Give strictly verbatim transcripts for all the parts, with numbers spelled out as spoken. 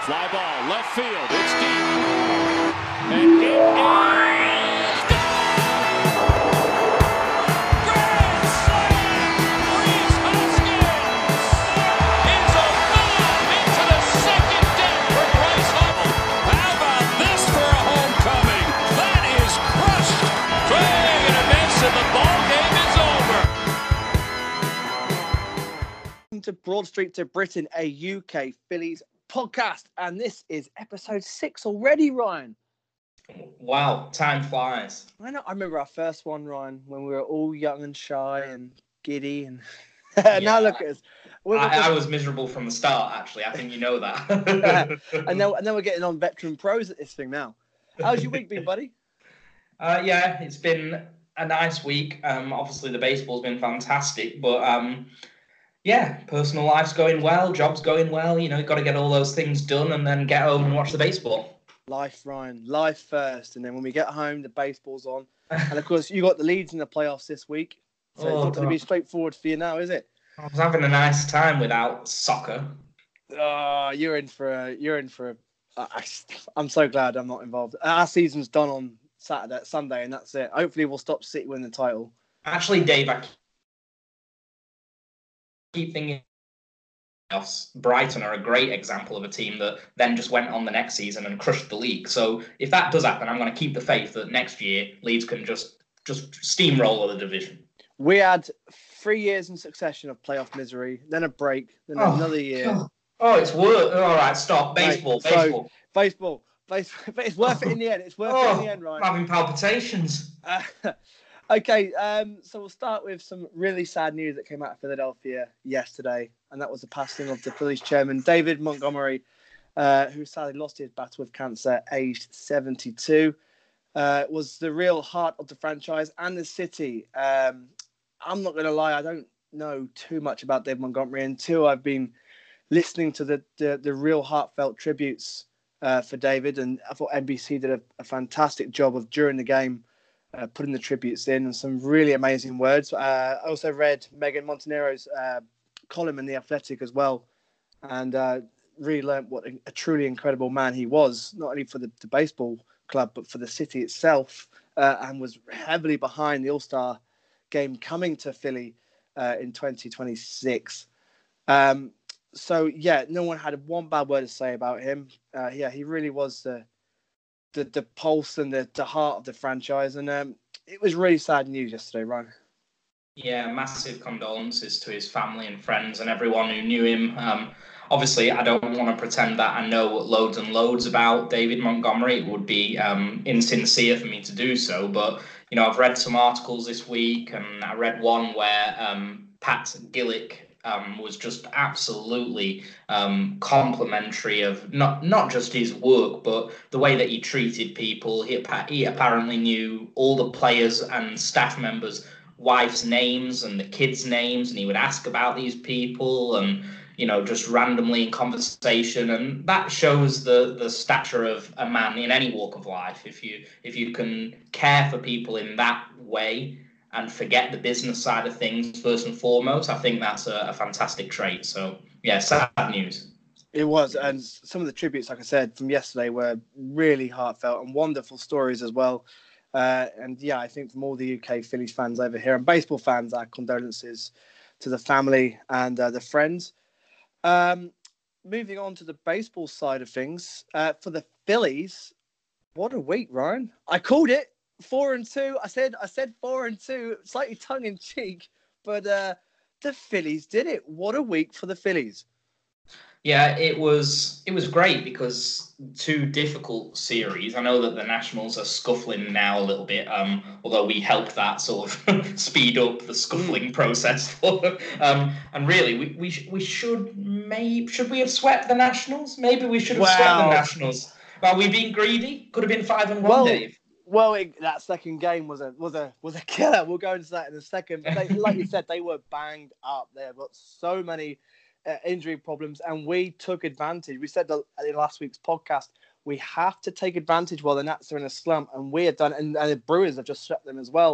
Fly ball, left field. It's deep. And it is gone! Grand slam! Rhys Hoskins is a bomb into the second deck for Bryce Harper. How about this for a homecoming? That is crushed. Swing and a miss, and the ball game is over. Welcome to Broad Street to Britain, a U K Phillies podcast, and this is episode six already, Ryan. Wow, time flies. I know. I remember our first one, Ryan, when we were all young and shy and giddy, and yeah. Now look at us. We're, I, we're... I was miserable from the start. Actually, I think you know that. and now, and now we're getting on veteran pros at this thing now. How's your week been, buddy? Uh, yeah, it's been a nice week. Um, obviously the baseball's been fantastic, but um, yeah, personal life's going well, job's going well. You know, you've got to get all those things done and then get home and watch the baseball. Life, Ryan. Life first, and then when we get home, the baseball's on. And of course, you got the Leeds in the playoffs this week, so Oh, it's not going to be God. straightforward for you now, is it? I was having a nice time without soccer. Oh, you're in for a. You're in for a. I, I'm so glad I'm not involved. Our season's done on Saturday, Sunday, and that's it. Hopefully, we'll stop City winning the title. Actually, Dave, I keep thinking Brighton are a great example of a team that then just went on the next season and crushed the league. So if that does happen, I'm going to keep the faith that next year Leeds can just just steamroller the division. We had three years in succession of playoff misery, then a break, then Oh, another year. God. Oh, it's worth. All right, stop. Baseball, Right, so- baseball. Baseball, baseball, but it's worth it in the end. It's worth it in the end, I'm right? having palpitations. Uh, okay, um, so we'll start with some really sad news that came out of Philadelphia yesterday, and that was the passing of the Phillies chairman, David Montgomery, uh, who sadly lost his battle with cancer, aged seventy-two. Uh, was the real heart of the franchise and the city. Um, I'm not going to lie, I don't know too much about David Montgomery until I've been listening to the the, the real heartfelt tributes uh, for David, and I thought N B C did a, a fantastic job of during the game uh, putting the tributes in and some really amazing words. Uh, I also read Megan Montanero's uh, column in The Athletic as well, and uh, really learned what a, a truly incredible man he was, not only for the, the baseball club but for the city itself, uh, and was heavily behind the All-Star game coming to Philly uh, in twenty twenty-six. Um, so yeah, no one had one bad word to say about him. Uh, yeah, he really was the the, the pulse and the, the heart of the franchise, and um, it was really sad news yesterday, Ryan. Yeah, massive condolences to his family and friends and everyone who knew him. Um, obviously, I don't want to pretend that I know loads and loads about David Montgomery. It would be um, insincere for me to do so. But, you know, I've read some articles this week, and I read one where um, Pat Gillick um, was just absolutely um, complimentary of not not just his work, but the way that he treated people. He, he apparently knew all the players and staff members' wives' names and the kids' names, and he would ask about these people and, you know, just randomly in conversation. And that shows the the stature of a man in any walk of life. If you if you can care for people in that way and forget the business side of things first and foremost, I think that's a, a fantastic trait. So yeah, sad news. It was, and some of the tributes, like I said, from yesterday were really heartfelt and wonderful stories as well. Uh, and yeah, I think from all the U K Phillies fans over here and baseball fans, our condolences to the family and uh, the friends. Um, moving on to the baseball side of things, uh, for the Phillies, what a week, Ryan! I called it four and two. I said I said four and two, slightly tongue in cheek, but uh, the Phillies did it. What a week for the Phillies! Yeah, it was it was great because two difficult series. I know that the Nationals are scuffling now a little bit, um, although we helped that sort of speed up the scuffling process. For, um, and really, we we, sh- we should maybe should we have swept the Nationals? Maybe we should have Wow. swept the Nationals. Well, we been greedy. Could have been five and one, Well, Dave. Well, it, that second game was a was a was a killer. We'll go into that in a second. But they, like you said, they were banged up. They've got so many uh, injury problems, and we took advantage. We said that in last week's podcast, we have to take advantage while the Nats are in a slump, and we have done. And, and the Brewers have just swept them as well.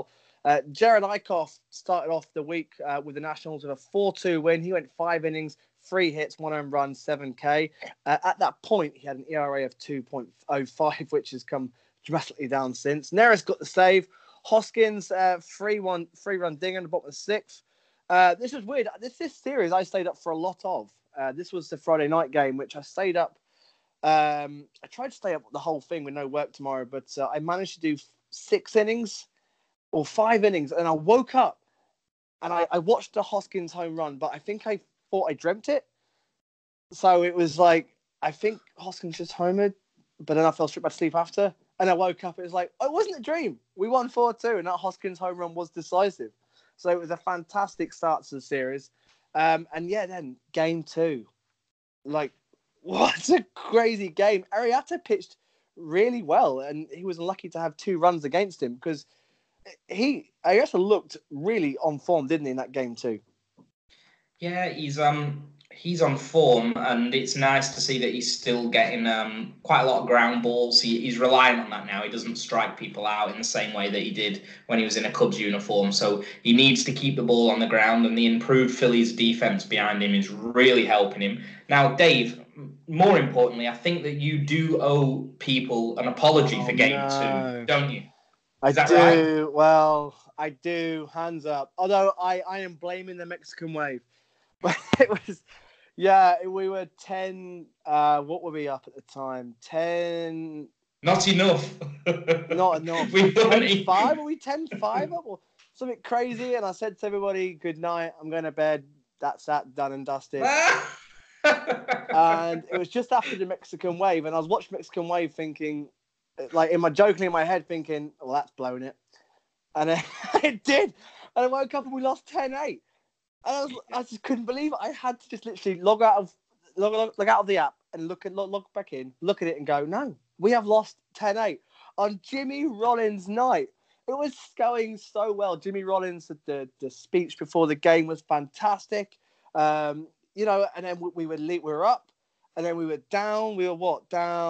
Uh, Jared Eichhoff started off the week uh, with the Nationals with a four two win. He went five innings, three hits, one home run, seven K. Uh, at that point, he had an E R A of two point oh five, which has come dramatically down since. Neris got the save. Hoskins, uh, three one, three run ding in the bottom of the sixth. Uh, this was weird. This this series I stayed up for a lot of. Uh, this was the Friday night game, which I stayed up. Um, I tried to stay up the whole thing with no work tomorrow, but uh, I managed to do six innings or five innings, and I woke up and I, I watched the Hoskins home run, but I think I thought I dreamt it. So it was like, I think Hoskins just homered, but then I fell straight back to sleep after. And I woke up, it was like, oh, it wasn't a dream. We won four two, and that Hoskins home run was decisive. So it was a fantastic start to the series. Um, and yeah, then game two. Like, what a crazy game. Arrieta pitched really well, and he was lucky to have two runs against him because he, Arrieta looked really on form, didn't he, in that game too? Yeah, he's um he's on form, and it's nice to see that he's still getting um quite a lot of ground balls. He, he's relying on that now. He doesn't strike people out in the same way that he did when he was in a Cubs uniform. So he needs to keep the ball on the ground, and the improved Phillies defense behind him is really helping him. Now, Dave, more importantly, I think that you do owe people an apology oh, for game no. two, don't you? Is I that do. right? Well, I do. Hands up. Although I, I am blaming the Mexican wave. But it was, yeah, we were ten. Uh, what were we up at the time? ten. Not enough. Not enough. we ten five? Were we ten five up? Or something crazy? And I said to everybody, good night. I'm going to bed. That's that, done and dusted. And it was just after the Mexican wave. And I was watching Mexican wave thinking, like in my joking in my head, thinking, well, that's blown it. And it, it did. And I woke up and we lost ten eight. And I, was, I just couldn't believe it. I had to just literally log out of log, log, log out of the app and look at log, log back in, look at it and go, no, we have lost ten eight on Jimmy Rollins' night. It was going so well. Jimmy Rollins, the, the speech before the game was fantastic. Um, you know, and then we, we were we were up, and then we were down. We were what?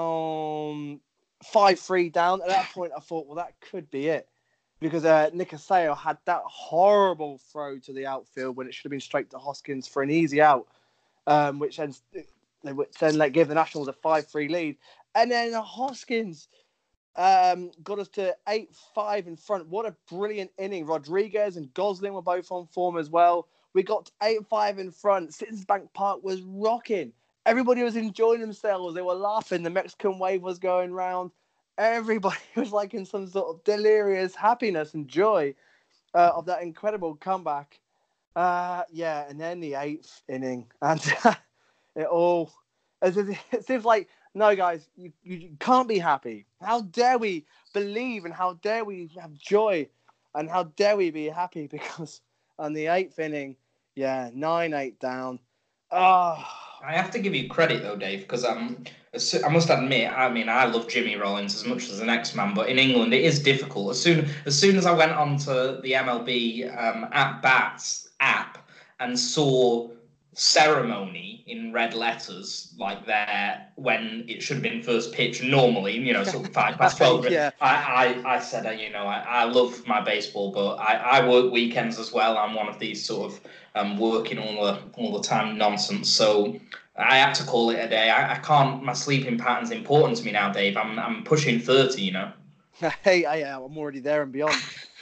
Down five three down. At that point, I thought, well, that could be it. Because uh, Nick Aseo had that horrible throw to the outfield when it should have been straight to Hoskins for an easy out, um, which then, then like, gave the Nationals a five three lead. And then Hoskins um, got us to eight five in front. What a brilliant inning. Rodriguez and Gosling were both on form as well. We got eight five in front. Citizens Bank Park was rocking. Everybody was enjoying themselves. They were laughing. The Mexican wave was going round. Everybody was like in some sort of delirious happiness and joy uh, of that incredible comeback. Uh, yeah, and then the eighth inning, and it all as if it seems like, no, guys, you, you can't be happy. How dare we believe, and how dare we have joy, and how dare we be happy? Because on the eighth inning, yeah, nine eight down. Oh. I have to give you credit though, Dave, because um, I must admit, I mean, I love Jimmy Rollins as much as the next man, but in England it is difficult. As soon as soon as I went onto the M L B um, at bats app and saw ceremony in red letters, like there when it should have been first pitch normally, you know, sort of five past twelve. yeah. I, I, I said, uh, you know, I, I love my baseball, but I, I work weekends as well. I'm one of these sort of um, working all the all the time nonsense. So I had to call it a day. I, I can't. My sleeping pattern's important to me now, Dave. I'm I'm pushing thirty, you know. Hey, I am. I'm already there and beyond.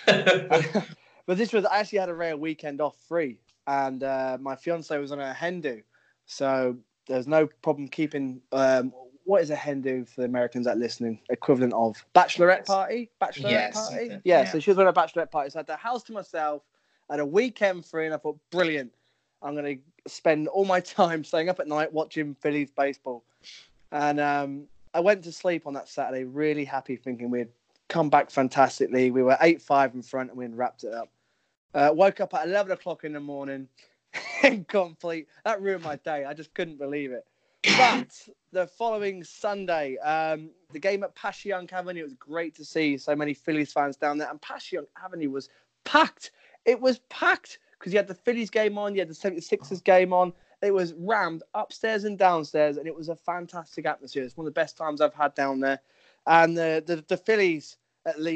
But this was I actually had a rare weekend off free. And uh, my fiance was on a hen do, so there's no problem keeping. Um, what is a hen do for the Americans that are listening? Equivalent of bachelorette party, bachelorette yes, party. Yeah, yeah, so she was on a bachelorette party. So I had the house to myself. I had a weekend free, and I thought, brilliant. I'm going to spend all my time staying up at night watching Phillies baseball. And um, I went to sleep on that Saturday, really happy, thinking we'd come back fantastically. We were eight five in front, and we'd wrapped it up. Uh, woke up at eleven o'clock in the morning, incomplete. That ruined my day. I just couldn't believe it. But the following Sunday, um, the game at Passyunk Avenue, it was great to see so many Phillies fans down there. And Passyunk Avenue was packed. It was packed because you had the Phillies game on, you had the seventy-sixers game on. It was rammed upstairs and downstairs, and it was a fantastic atmosphere. It's one of the best times I've had down there. And the, the, the Phillies, at least,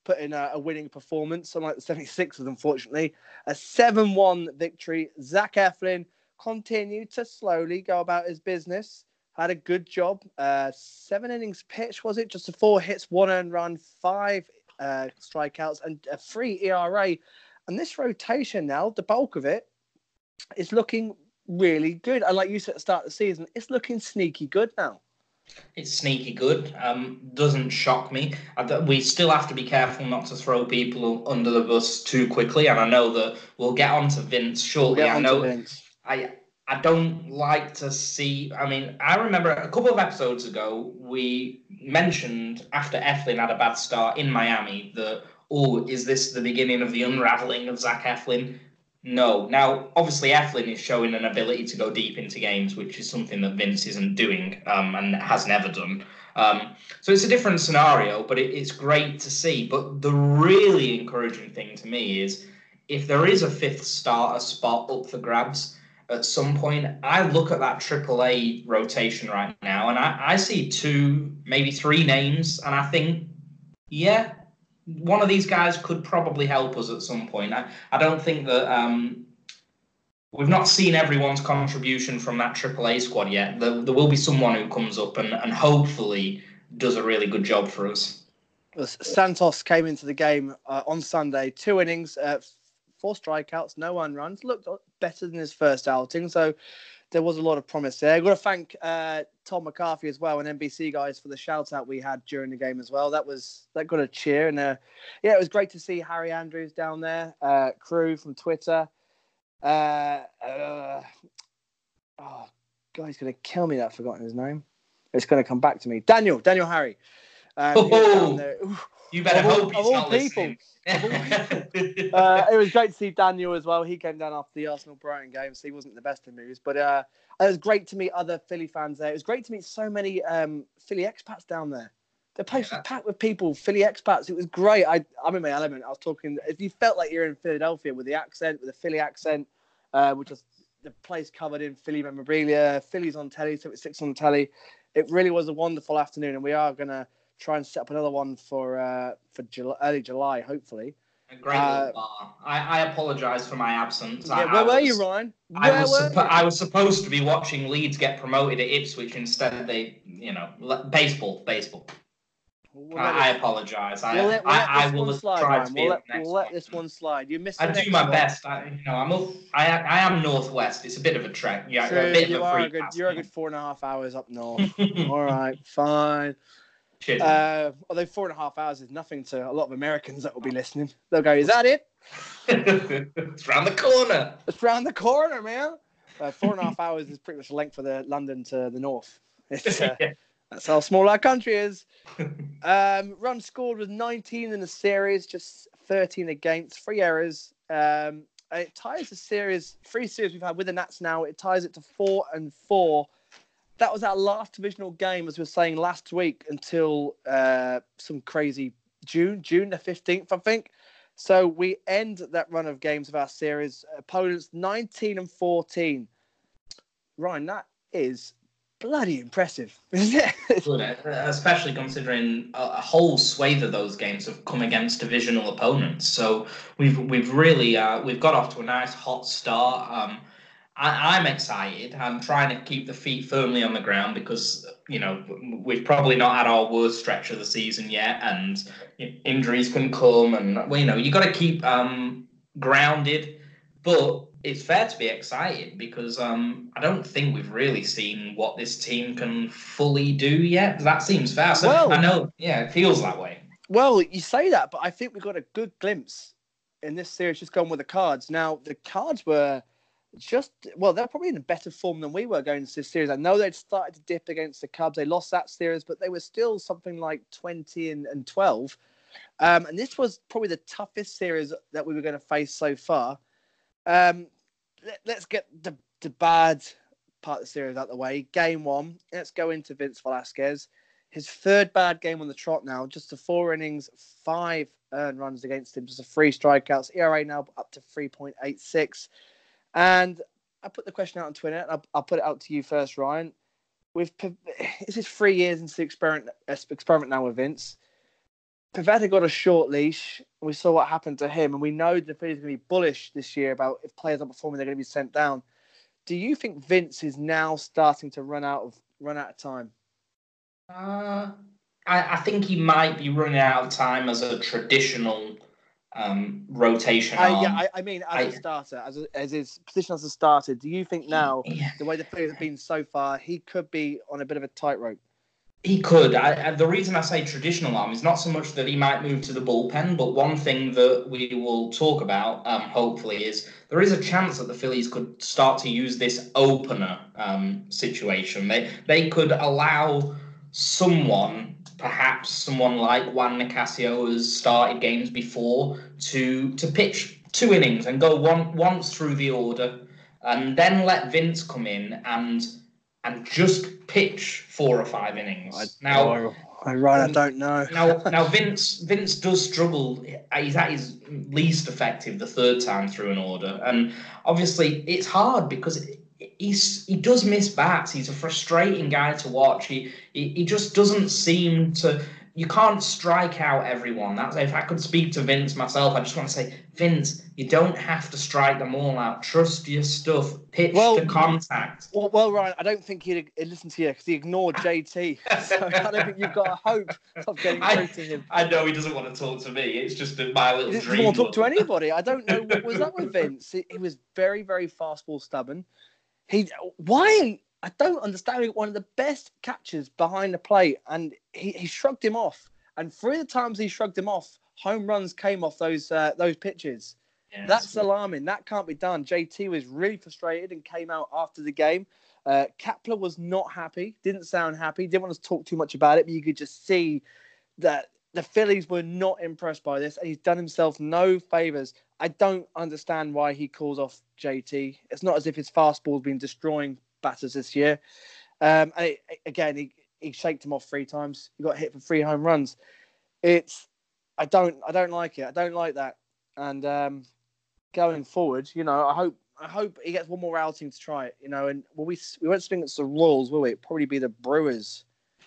put in a, a winning performance, unlike the seventy-sixers, unfortunately. A seven one victory. Zach Eflin continued to slowly go about his business. Had a good job. Uh, seven innings pitched, was it? Just a four hits, one earned run, five uh, strikeouts, and a free E R A. And this rotation now, the bulk of it, is looking really good. And like you said at the start of the season, it's looking sneaky good now. It's sneaky good. Um, doesn't shock me. We still have to be careful not to throw people under the bus too quickly. And I know that we'll get on to Vince shortly. We'll I know Vince. I I don't like to see. I mean, I remember a couple of episodes ago we mentioned after Eflin had a bad start in Miami that, oh, is this the beginning of the unraveling of Zach Eflin? No. Now, obviously, Eflin is showing an ability to go deep into games, which is something that Vince isn't doing um, and has never done. Um, so it's a different scenario, but it, it's great to see. But the really encouraging thing to me is if there is a fifth starter spot up for grabs at some point, I look at that triple A rotation right now, and I, I see two, maybe three names, and I think, yeah, one of these guys could probably help us at some point. I, I don't think that um, we've not seen everyone's contribution from that triple A squad yet. There, there will be someone who comes up and, and hopefully does a really good job for us. Santos came into the game uh, on Sunday, two innings, uh, four strikeouts, no one runs. Looked better than his first outing, so there was a lot of promise there. I've got to thank uh, Tom McCarthy as well and N B C guys for the shout out we had during the game as well. That was that got a cheer, and uh, yeah, it was great to see Harry Andrews down there, uh, crew from Twitter. Uh, uh, oh, God, he's going to kill me that I've forgotten his name. It's going to come back to me. Daniel, Daniel Harry. Um, oh, he was down there. You better of hope all, he's of not all people. listening. Of all people. uh, it was great to see Daniel as well. He came down after the Arsenal-Brighton game, so he wasn't the best of moves. But uh, it was great to meet other Philly fans there. It was great to meet so many um, Philly expats down there. The place yeah. was packed with people, Philly expats. It was great. I, I'm in my element. I was talking. If you felt like you're in Philadelphia with the accent, with the Philly accent, uh, which was the place covered in Philly memorabilia, Phillies on telly, seventy-six on telly. It really was a wonderful afternoon, and we are going to try and set up another one for uh, for July, early July, hopefully. A great uh, little bar. I, I apologise for my absence. Yeah, I, where I were was, you, Ryan? Where I was were suppo- you? I was supposed to be watching Leeds get promoted at Ipswich. Instead, they, you know, baseball, baseball. We'll I, I apologise. I, we'll let, we'll I, let I will slide, try Ryan. to be we'll let, next we'll let one. this one slide. You missed. I the do next my one. best. I, you know, I'm up, I, I am northwest. It's a bit of a trek. Yeah, True, a bit you of a are free a good. pass, You're a good four and a half hours up north. All right, fine. Cheers, uh, although four and a half hours is nothing to a lot of Americans that will be listening. They'll go, "Is that it?" It's round the corner. It's round the corner, man. Uh, four and a half hours is pretty much the length of the London to the north. It's, uh, yeah. That's how small our country is. Um, runs scored was nineteen in the series, just thirteen against, three errors. Um, it ties the series, three series we've had with the Nats now. It ties it to four and four. That was our last divisional game, as we were saying last week, until uh, some crazy June, June the fifteenth, I think. So we end that run of games of our series. Opponents nineteen and fourteen. Ryan, that is bloody impressive, isn't it? Good, especially considering a, a whole swathe of those games have come against divisional opponents. So we've we've really uh, we've got off to a nice hot start. Um, I, I'm excited. I'm trying to keep the feet firmly on the ground because you know we've probably not had our worst stretch of the season yet, and injuries can come, and well, you know you got to keep um, grounded, but it's fair to be excited because um, I don't think we've really seen what this team can fully do yet. That seems fair. So well, I know, yeah, it feels that way. Well, you say that, but I think we got a good glimpse in this series just going with the Cards. Now, the Cards were just, well, they're probably in a better form than we were going into this series. I know they'd started to dip against the Cubs. They lost that series, but they were still something like twenty and, and twelve. Um, and this was probably the toughest series that we were going to face so far. Um, let, let's get the, the bad part of the series out of the way. Game one, let's go into Vince Velasquez. His third bad game on the trot now, just a four innings, five earned runs against him, just a three strikeouts. E R A now up to three point eight six. And I put the question out on Twitter, and I'll, I'll put it out to you first, Ryan. We've, this is three years into the experiment, experiment now with Vince. Pavetta got a short leash. We saw what happened to him, and we know the Phillies are going to be bullish this year about if players are performing, they're going to be sent down. Do you think Vince is now starting to run out of run out of time? Uh, I, I think he might be running out of time as a traditional um, rotation I, arm. yeah, I, I mean, as I, a starter, as a, as his position as a starter, do you think now, yeah. the way the Phillies have been so far, he could be on a bit of a tightrope? He could. I, I, the reason I say traditional arm is not so much that he might move to the bullpen, but one thing that we will talk about, um, hopefully, is there is a chance that the Phillies could start to use this opener um, situation. They they could allow someone, perhaps someone like Juan Nicasio, who has started games before, to to pitch two innings and go one once through the order, and then let Vince come in and. and just pitch four or five innings. I, now, oh, I, right, I don't know. now, now Vince Vince does struggle. He's at his least effective the third time through an order, and obviously it's hard because he's he does miss bats. He's a frustrating guy to watch. He he, he just doesn't seem to. You can't strike out everyone. That's if I could speak to Vince myself, I just want to say, Vince, you don't have to strike them all out. Trust your stuff. Pitch well, to contact. Well, well, Ryan, I don't think he'd, he'd listen to you because he ignored J T. So I don't think you've got a hope of getting through to him. I know he doesn't want to talk to me. It's just my little he dream. He doesn't want to talk to anybody. I don't know what was up with Vince. He, he was very, very fastball stubborn. He why I don't understand. One of the best catchers behind the plate, and he, he shrugged him off. And three of the times he shrugged him off, home runs came off those uh, those pitches. Yes. That's alarming. That can't be done. J T was really frustrated and came out after the game. Uh, Kapler was not happy. Didn't sound happy. Didn't want to talk too much about it, but you could just see that the Phillies were not impressed by this, and he's done himself no favors. I don't understand why he calls off J T. It's not as if his fastball's been destroying batters this year. Um, and it, again, he he shaked him off three times. He got hit for three home runs. It's I don't I don't like it. I don't like that. And um, going forward, you know, I hope I hope he gets one more outing to try it. You know, and will we we won't swing against the Royals, will we? It'll probably be the Brewers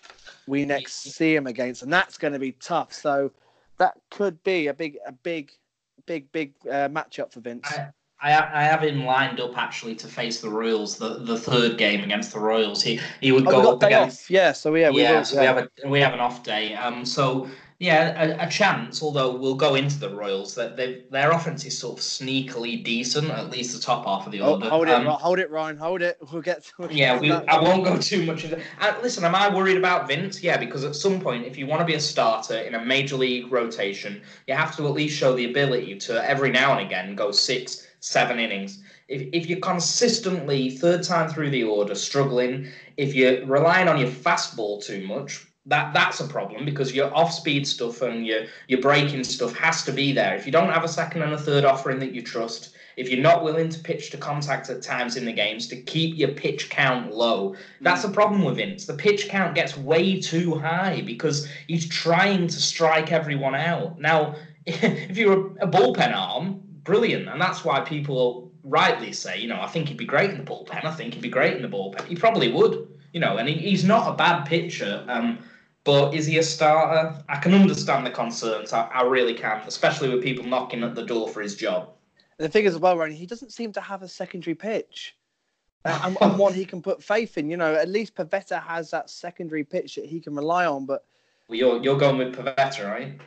we next see him against, and that's going to be tough. So that could be a big a big big big uh, matchup for Vince. I- I, I have him lined up actually to face the Royals, the, the third game against the Royals. He he would oh, go we got up day against. Off. Yeah, so yeah, we yeah, will, so yeah. we have a we have an off day. Um, so yeah, a, a chance. Although we'll go into the Royals, that they their offense is sort of sneakily decent, at least the top half of the order. Oh, hold it, um, hold it, Ryan, hold it. We'll get. To, we'll yeah, get we, I won't go too much into. Uh, listen, am I worried about Vince? Yeah, because at some point, if you want to be a starter in a major league rotation, you have to at least show the ability to every now and again go six, seven innings. If if you're consistently third time through the order struggling, if you're relying on your fastball too much, that that's a problem because your off-speed stuff and your your breaking stuff has to be there. If you don't have a second and a third offering that you trust, if you're not willing to pitch to contact at times in the games to keep your pitch count low, that's a problem with Vince. The pitch count gets way too high because he's trying to strike everyone out. Now, if you're a bullpen arm, brilliant, and that's why people rightly say, you know, I think he'd be great in the bullpen. I think he'd be great in the bullpen. He probably would, you know, and he, he's not a bad pitcher. Um, but is he a starter? I can understand the concerns. I, I really can, especially with people knocking at the door for his job. The thing is, as well, Ryan, he doesn't seem to have a secondary pitch, uh, and, and one he can put faith in. You know, at least Pivetta has that secondary pitch that he can rely on. But well, you're you're going with Pivetta, right?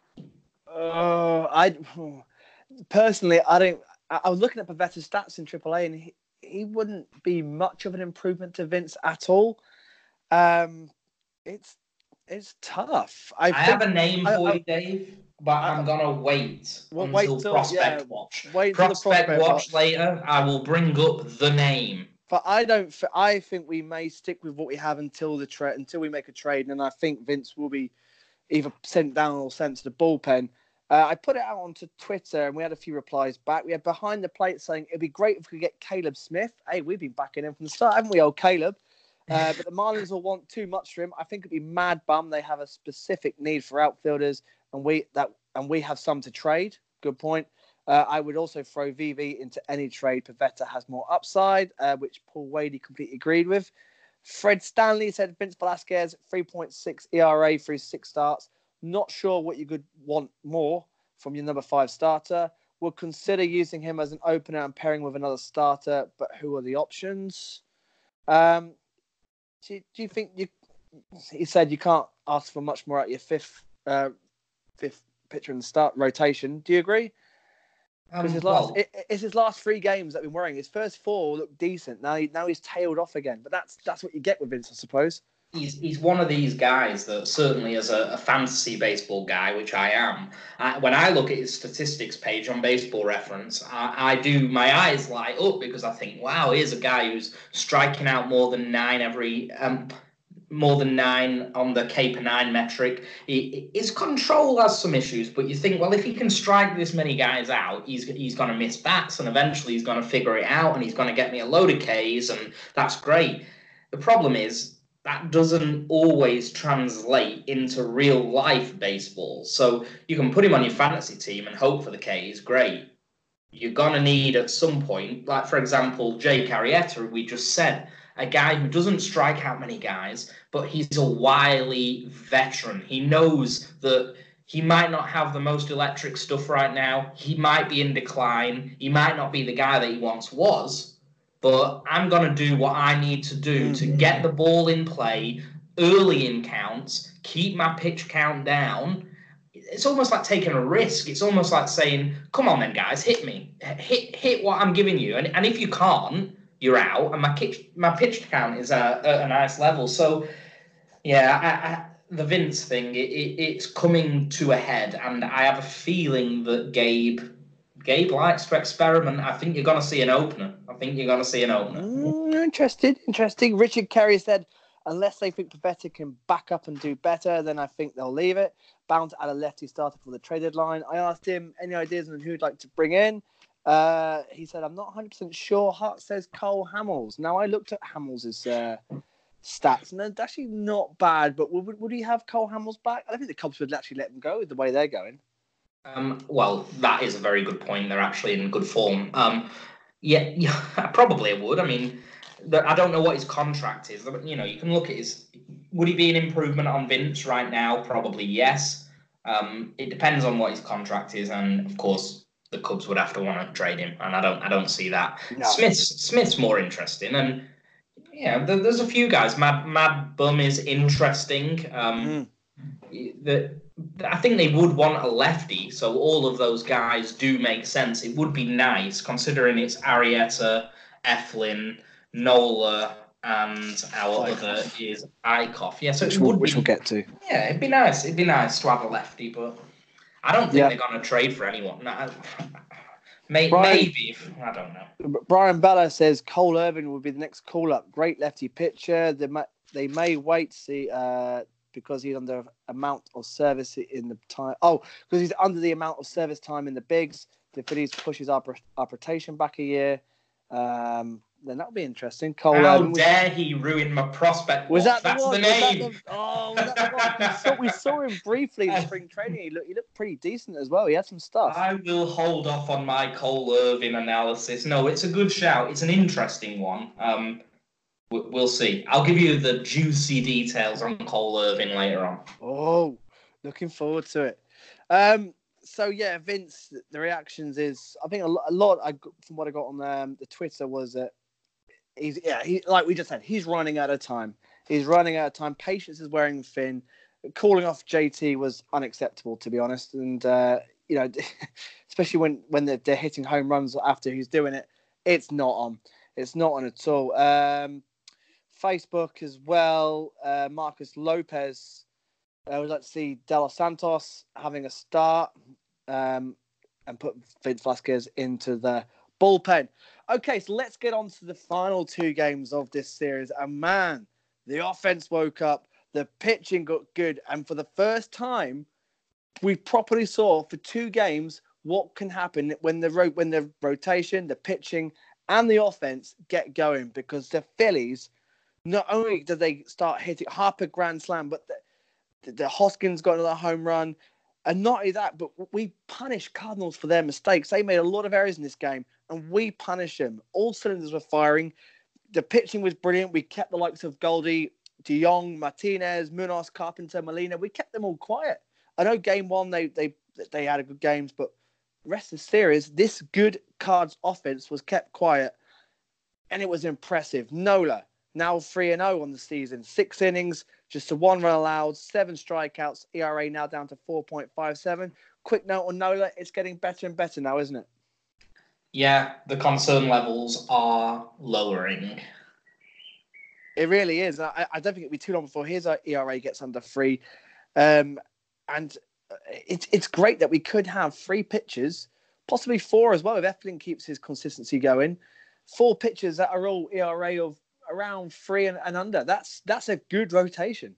Oh, uh, I personally, I don't. I was looking at Pivetta's stats in triple A, and he, he wouldn't be much of an improvement to Vince at all. Um, it's it's tough. I, I think, have a name for I, you, Dave, but I, I'm gonna wait well, until wait till, Prospect yeah, Watch. Wait Prospect, prospect Watch watch. later. I will bring up the name. But I don't. I think we may stick with what we have until the trade, until we make a trade, and I think Vince will be either sent down or sent to the bullpen. Uh, I put it out onto Twitter, and we had a few replies back. We had Behind the Plate saying it'd be great if we could get Caleb Smith. Hey, we've been backing him from the start, haven't we, old Caleb? Uh, but the Marlins will want too much for him. I think it'd be mad bum. They have a specific need for outfielders, and we that and we have some to trade. Good point. Uh, I would also throw V V into any trade. Pivetta has more upside, uh, which Paul Wadey completely agreed with. Fred Stanley said Vince Velasquez, three point six E R A through six starts. Not sure what you could want more from your number five starter. Would consider using him as an opener and pairing with another starter, but who are the options? Um, do, you, do you think you? He said you can't ask for much more at your fifth uh, fifth pitcher in the start rotation. Do you agree? Because um, his last well, it, it's his last three games that have been worrying. His first four look decent. Now he, now he's tailed off again. But that's that's what you get with Vince, I suppose. He's he's one of these guys that certainly as a, a fantasy baseball guy, which I am, I, when I look at his statistics page on Baseball Reference, I, I do, my eyes light up because I think, wow, here's a guy who's striking out more than nine every, um, more than nine on the K per nine metric. He, his control has some issues, but you think, well, if he can strike this many guys out, he's he's going to miss bats and eventually he's going to figure it out and he's going to get me a load of Ks and that's great. The problem is, that doesn't always translate into real life baseball. So you can put him on your fantasy team and hope for the Ks, great. You're going to need at some point, like for example, Jake Arrieta, we just said, a guy who doesn't strike out many guys, but he's a wily veteran. He knows that he might not have the most electric stuff right now. He might be in decline. He might not be the guy that he once was. But I'm going to do what I need to do to get the ball in play early in counts, keep my pitch count down. It's almost like taking a risk. It's almost like saying, come on then, guys, hit me. Hit hit what I'm giving you. And, and if you can't, you're out. And my pitch, my pitch count is at, at a nice level. So, yeah, I, I, the Vince thing, it, it, it's coming to a head. And I have a feeling that Gabe... Gabe likes to experiment. I think you're going to see an opener. I think you're going to see an opener. Mm, interesting, interesting. Richard Carey said, unless they think Pivetta can back up and do better, then I think they'll leave it. Bound to add a lefty starter for the trade deadline. I asked him any ideas on who he'd like to bring in. Uh, he said, I'm not one hundred percent sure. Hart says Cole Hamels. Now, I looked at Hamels' uh, stats, and they're actually not bad, but would, would he have Cole Hamels back? I don't think the Cubs would actually let him go the way they're going. Um, well, that is a very good point. They're actually in good form. Um, yeah, yeah, probably would. I mean, I don't know what his contract is. You know, you can look at his. Would he be an improvement on Vince right now? Probably yes. Um, it depends on what his contract is, and of course, the Cubs would have to want to trade him, and I don't. I don't see that. No. Smith's Smith's more interesting, and yeah, there, there's a few guys. Mad Mad Bum is interesting. Um, mm. The. I think they would want a lefty, so all of those guys do make sense. It would be nice, considering it's Arrieta, Eflin, Nola, and our Eichhoff. Other is Eichhoff. Yeah, so which, it we'll, would which be, we'll get to. Yeah, it'd be nice. It'd be nice to have a lefty, but I don't think yeah. they're going to trade for anyone. No, May, Brian, maybe, I don't know. Brian Bella says Cole Irvin will be the next call-up. Great lefty pitcher. They may, they may wait to see... Uh, because he's under amount of service in the time. Oh, because he's under the amount of service time in the bigs. The Phillies pushes our, our rotation back a year. Um, then that'll be interesting. Cole How Irvin, dare he ruin my prospect? Was that That's the, the name? Was that the, oh, was that the one? We saw, we saw him briefly in spring training. He looked, he looked pretty decent as well. He had some stuff. I will hold off on my Cole Irvin analysis. No, it's a good shout. It's an interesting one. Um, We'll see. I'll give you the juicy details on Cole Irvin later on. Oh, looking forward to it. Um, so, yeah, Vince, the reactions is, I think a lot, a lot I, from what I got on um, the Twitter was that he's, yeah, he, like we just said, he's running out of time. He's running out of time. Patience is wearing thin. Calling off J T was unacceptable, to be honest. And, uh, you know, especially when, when they're, they're hitting home runs after he's doing it, it's not on. It's not on at all. Um, Facebook as well. Uh, Marcus Lopez. I uh, would like to see De Los Santos having a start um, and put Vince Velasquez into the bullpen. Okay, so let's get on to the final two games of this series. And man, the offense woke up. The pitching got good. And for the first time, we properly saw for two games what can happen when the ro- when the rotation, the pitching, and the offense get going. Because the Phillies, not only did they start hitting Harper grand slam, but the, the Hoskins got another home run. And not only that, but we punished Cardinals for their mistakes. They made a lot of errors in this game, and we punished them. All cylinders were firing. The pitching was brilliant. We kept the likes of Goldie, DeYoung, Martinez, Munoz, Carpenter, Molina. We kept them all quiet. I know game one they they they had a good games, but the rest of the series, this good Cards offense was kept quiet, and it was impressive. Nola now three and zero on the season, six innings, just a one run allowed, seven strikeouts, E R A now down to four point five seven. Quick note on Nola, it's getting better and better now, isn't it? Yeah, the concern levels are lowering. It really is. I, I don't think it'll be too long before his E R A gets under three. Um, and it's it's great that we could have three pitchers, possibly four as well, if Eflin keeps his consistency going. Four pitchers that are all E R A of around three and, and under. That's that's a good rotation.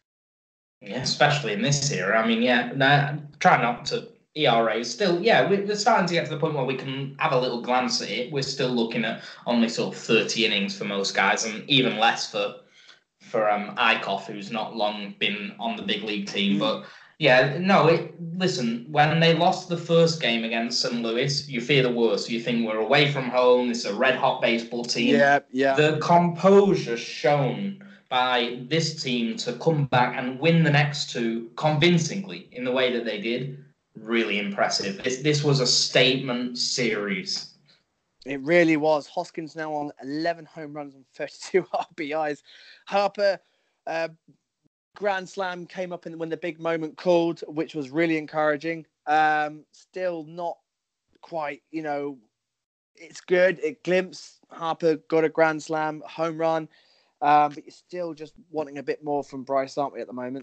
Yeah, especially in this era. I mean, yeah, no, try not to E R A. Still, yeah, we're starting to get to the point where we can have a little glance at it. We're still looking at only sort of thirty innings for most guys, and even less for for um Eichhoff, who's not long been on the big league team. Mm. But yeah, no, it, listen, when they lost the first game against Saint Louis, you fear the worst. You think we're away from home. It's a red-hot baseball team. Yeah, yeah. The composure shown by this team to come back and win the next two convincingly in the way that they did, really impressive. This, this was a statement series. It really was. Hoskins now on eleven home runs and thirty-two R B Is. Harper, uh, grand slam came up in when the big moment called, which was really encouraging. Um, still not quite, you know, it's good. It glimpsed. Harper got a grand slam, home run. Um, but you're still just wanting a bit more from Bryce, aren't we, at the moment?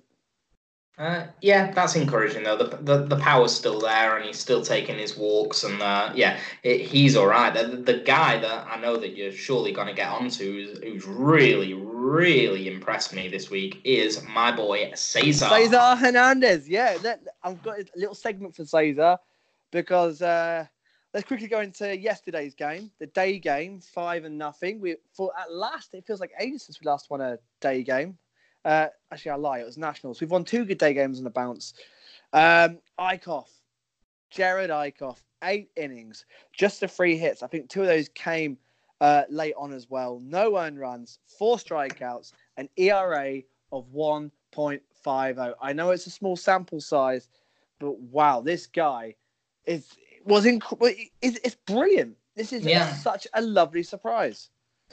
Uh, yeah, that's encouraging though. The, the the power's still there, and he's still taking his walks, and uh, yeah, it, he's all right. The, the guy that I know that you're surely going to get onto, who's, who's really, really impressed me this week, is my boy Cesar. Cesar Hernandez. Yeah, that, I've got a little segment for Cesar because uh, let's quickly go into yesterday's game, the day game, five and nothing. We for at last it feels like ages since we last won a day game. Uh, actually, I lie. It was Nationals. We've won two good day games on the bounce. Um, Eichhoff, Jared Eichhoff, eight innings, just the three hits. I think two of those came uh, late on as well. No earned runs, four strikeouts, an E R A of one point five oh. I know it's a small sample size, but wow, this guy is was inc- it's, it's brilliant. This is yeah. a, such a lovely surprise.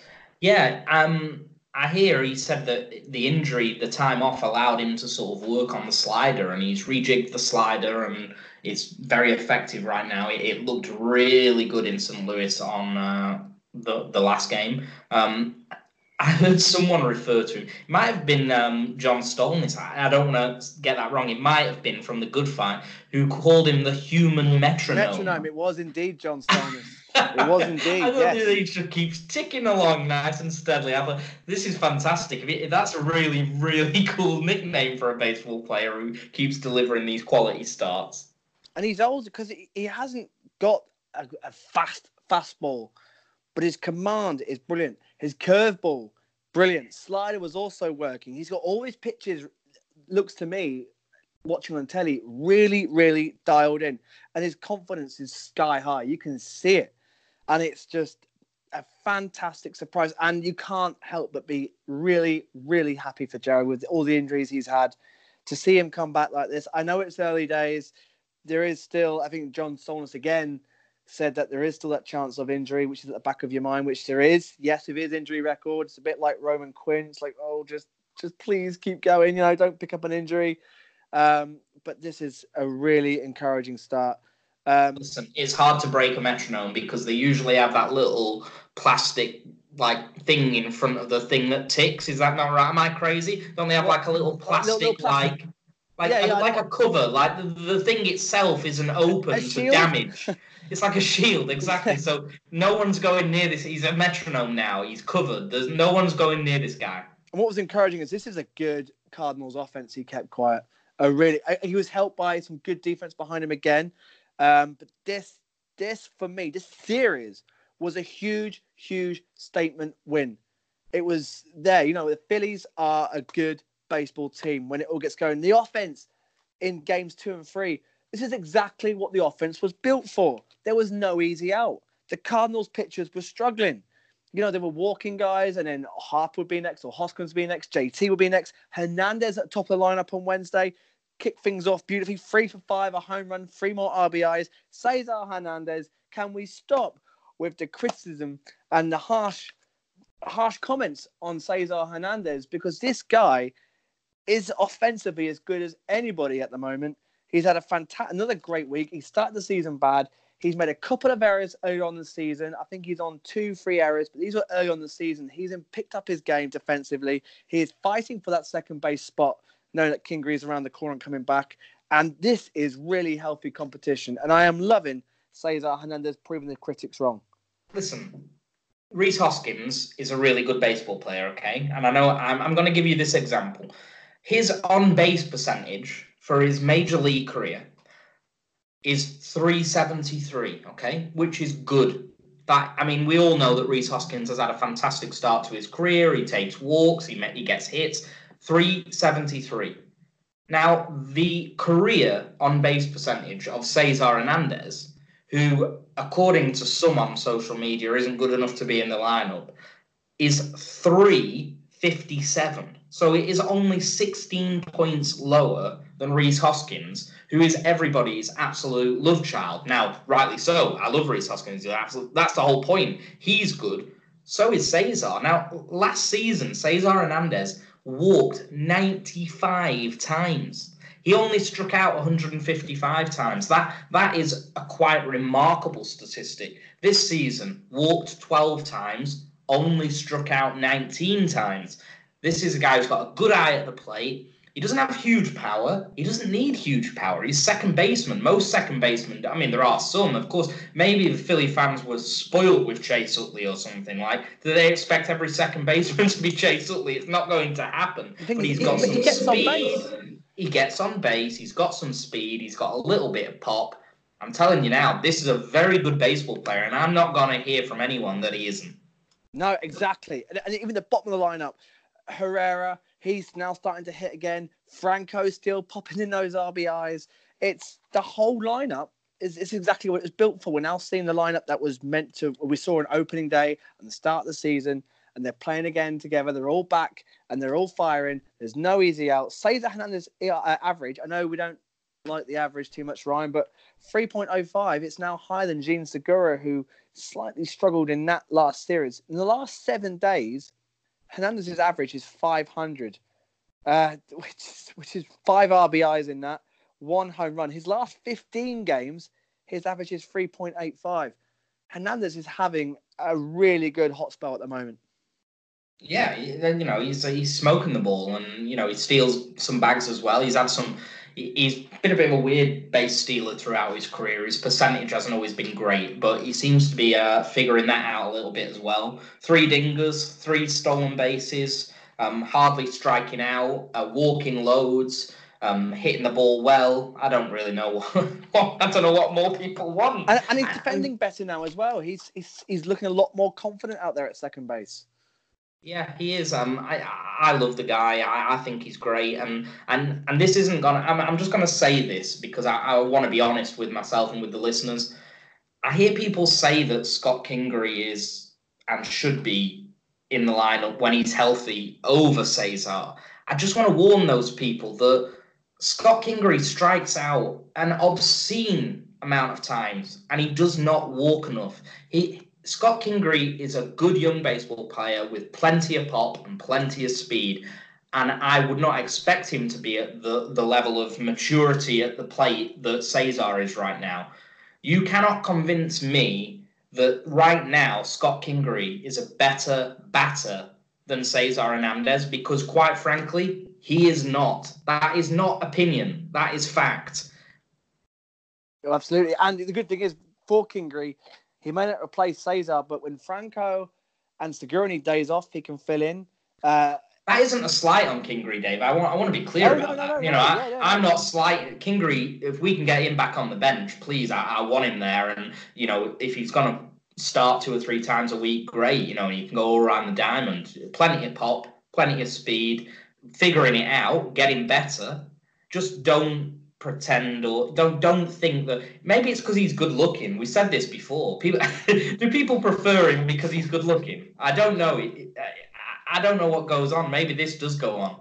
Yeah. Um. I hear he said that the injury, the time off, allowed him to sort of work on the slider, and he's rejigged the slider, and it's very effective right now. It, it looked really good in Saint Louis on uh, the the last game. Um, I heard someone refer to him. It might have been um, John Stolnis. I, I don't want to get that wrong. It might have been from The Good Fight, who called him the human metronome. Metronome. It was indeed John Stolnis. It was indeed. I thought yes. he just keeps ticking along nice and steadily. I thought this is fantastic. If it, that's a really, really cool nickname for a baseball player who keeps delivering these quality starts. And he's old because he, he hasn't got a, a fast fastball, but his command is brilliant. His curveball, brilliant. Slider was also working. He's got all his pitches. Looks to me, watching on telly, really, really dialed in, and his confidence is sky high. You can see it. And it's just a fantastic surprise. And you can't help but be really, really happy for Jared with all the injuries he's had. To see him come back like this, I know it's early days. There is still, I think John Stolnis again said that there is still that chance of injury, which is at the back of your mind, which there is. Yes, with his injury record, it's a bit like Roman Quinn. It's like, oh, just, just please keep going. You know, don't pick up an injury. Um, but this is a really encouraging start. Um, Listen, it's hard to break a metronome because they usually have that little plastic like thing in front of the thing that ticks. Is that not right? Am I crazy? Don't they have like a little plastic, little, little plastic. like like yeah, a, yeah, like a cover? Like the, the thing itself isn't open to damage. It's like a shield, exactly. So no one's going near this. He's a metronome now. He's covered. There's no one's going near this guy. And what was encouraging is this is a good Cardinals offense. He kept quiet. Oh, really? He was helped by some good defense behind him again. Um, but this, this for me, this series was a huge, huge statement win. It was there. You know, the Phillies are a good baseball team when it all gets going. The offense in games two and three, this is exactly what the offense was built for. There was no easy out. The Cardinals pitchers were struggling. You know, they were walking guys, and then Harper would be next, or Hoskins would be next, J T would be next, Hernandez at top of the lineup on Wednesday. kick things off beautifully. Three for five, a home run, three more R B Is. Cesar Hernandez, can we stop with the criticism and the harsh, harsh comments on Cesar Hernandez? Because this guy is offensively as good as anybody at the moment. He's had a fantastic, another great week. He started the season bad. He's made a couple of errors early on in the season. I think he's on two, three errors, but these were early on in the season. He's picked up his game defensively. He is fighting for that second base spot, knowing that Kingery is around the corner and coming back. And this is really healthy competition. And I am loving Cesar Hernandez proving the critics wrong. Listen, Rhys Hoskins is a really good baseball player, okay? And I know I'm, I'm going to give you this example. His on-base percentage for his major league career is three seventy-three, okay, which is good. That I mean, we all know that Rhys Hoskins has had a fantastic start to his career. He takes walks, he he gets hits. three seventy-three. Now, the career on-base percentage of Cesar Hernandez, who, according to some on social media, isn't good enough to be in the lineup, is three fifty-seven. So it is only sixteen points lower than Rhys Hoskins, who is everybody's absolute love child. Now, rightly so. I love Rhys Hoskins. Absolute, that's the whole point. He's good. So is Cesar. Now, last season, Cesar Hernandez walked ninety-five times. He only struck out one hundred fifty-five times. That That is a quite remarkable statistic. This season, walked twelve times, only struck out nineteen times. This is a guy who's got a good eye at the plate. He doesn't have huge power. He doesn't need huge power. He's second baseman. Most second basemen, I mean, there are some, of course. Maybe the Philly fans were spoiled with Chase Utley or something like. Do they expect every second baseman to be Chase Utley? It's not going to happen. But he's got some speed. He gets on base. He's got some speed. He's got a little bit of pop. I'm telling you now, this is a very good baseball player, and I'm not going to hear from anyone that he isn't. No, exactly. And, and even the bottom of the lineup, Herrera, he's now starting to hit again. Franco still popping in those R B Is. It's the whole lineup is, is exactly what it was built for. We're now seeing the lineup that was meant to, we saw on opening day and the start of the season, and they're playing again together. They're all back and they're all firing. There's no easy out. Cesar Hernandez uh, average, I know we don't like the average too much, Ryan, but three point oh five, it's now higher than Jean Segura, who slightly struggled in that last series. In the last seven days, Hernandez's average is five hundred, uh, which is, which is five R B Is in that, one home run. His last fifteen games, his average is three point eight five. Hernandez is having a really good hot spell at the moment. Yeah, you know, he's he's smoking the ball, and you know he steals some bags as well. He's had some. He's been a bit of a weird base stealer throughout his career. His percentage hasn't always been great, but he seems to be uh, figuring that out a little bit as well. Three dingers, three stolen bases, um, hardly striking out, uh, walking loads, um, hitting the ball well. I don't really know what I don't know what more people want. And, and he's defending better now as well. He's he's he's looking a lot more confident out there at second base. Yeah, he is. Um, I I love the guy. I, I think he's great. And and and this isn't gonna. I'm I'm just gonna say this because I, I want to be honest with myself and with the listeners. I hear people say that Scott Kingery is and should be in the lineup when he's healthy over Cesar. I just want to warn those people that Scott Kingery strikes out an obscene amount of times, and he does not walk enough. He. Scott Kingery is a good young baseball player with plenty of pop and plenty of speed, and I would not expect him to be at the, the level of maturity at the plate that Cesar is right now. You cannot convince me that right now Scott Kingery is a better batter than Cesar Hernandez, because quite frankly, he is not. That is not opinion. That is fact. Oh, absolutely. And the good thing is, for Kingery, he may not replace Cesar, but when Franco and Segura need days off, he can fill in. Uh, that isn't a slight on Kingery, Dave. I want I want to be clear oh, about no, no, that. no, you no, know, yeah, I, yeah, I'm yeah. not slight. Kingery, if we can get him back on the bench, please, I, I want him there. And, you know, if he's going to start two or three times a week, great. You know, and he can go all around the diamond. Plenty of pop, plenty of speed, figuring it out, getting better. Just don't pretend or don't don't think that maybe it's because he's good looking. We said this before. People do people prefer him because he's good looking? I don't know. I don't know what goes on. Maybe this does go on.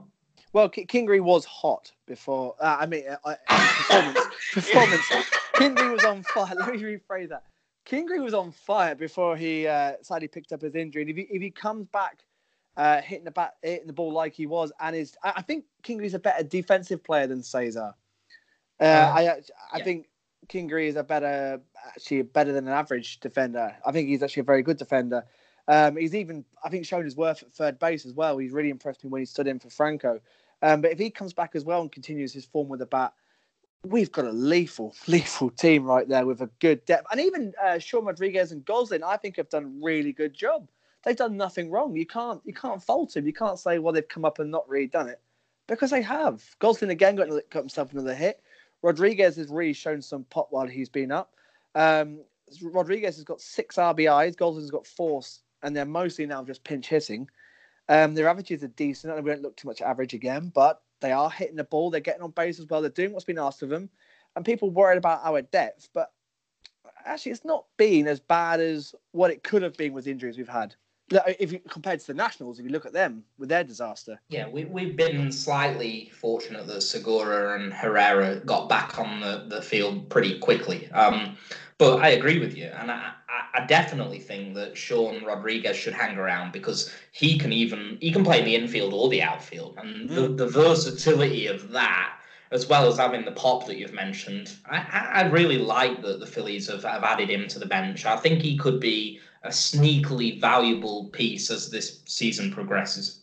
Well, K- Kingery was hot before. Uh, I mean, uh, uh, performance. performance. Kingery was on fire. Let me rephrase that. Kingery was on fire before he uh, sadly picked up his injury. And if he if he comes back uh, hitting the bat, hitting the ball like he was, and is, I, I think Kingery's a better defensive player than Cesar. Uh, uh, I I yeah. think Kingery is a better, actually better than an average defender. I think he's actually a very good defender. Um, he's even, I think, shown his worth at third base as well. He's really impressed me when he stood in for Franco. Um, but if he comes back as well and continues his form with the bat, we've got a lethal, lethal team right there with a good depth. And even uh, Sean Rodriguez and Goslin, I think, have done a really good job. They've done nothing wrong. You can't, you can't fault him. You can't say, well, they've come up and not really done it, because they have. Goslin again got, got himself another hit. Rodriguez has really shown some pop while he's been up. Um, Rodriguez has got six R B Is. Goslin's got four, and they're mostly now just pinch hitting. Um, their averages are decent, and we don't look too much average again, but they are hitting the ball. They're getting on base as well. They're doing what's been asked of them. And people worried about our depth, but actually it's not been as bad as what it could have been with the injuries we've had. If you compared to the Nationals, if you look at them with their disaster. Yeah, we, we've been slightly fortunate that Segura and Herrera got back on the, the field pretty quickly. Um, but I agree with you. And I, I, I definitely think that Sean Rodriguez should hang around, because he can even he can play in the infield or the outfield. And mm. the, the versatility of that, as well as having the pop that you've mentioned, I, I really like that the Phillies have, have added him to the bench. I think he could be a sneakily valuable piece as this season progresses.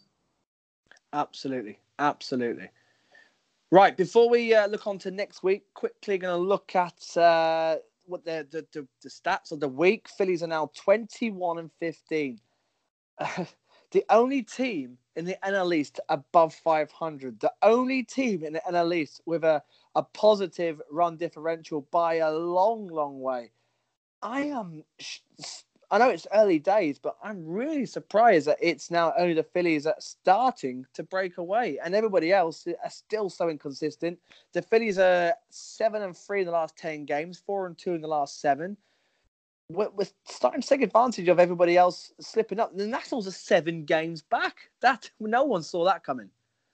Absolutely. Absolutely. Right. Before we uh, look on to next week, quickly going to look at uh, what the, the, the, the stats of the week. Phillies are now twenty-one and fifteen. Uh, the only team in the N L East above five hundred. The only team in the N L East with a, a positive run differential by a long, long way. I am... Sh- I know it's early days, but I'm really surprised that it's now only the Phillies that are starting to break away, and everybody else are still so inconsistent. The Phillies are seven and three in the last ten games, four and two in the last seven. We're, we're starting to take advantage of everybody else slipping up. The Nationals are seven games back. That no one saw that coming.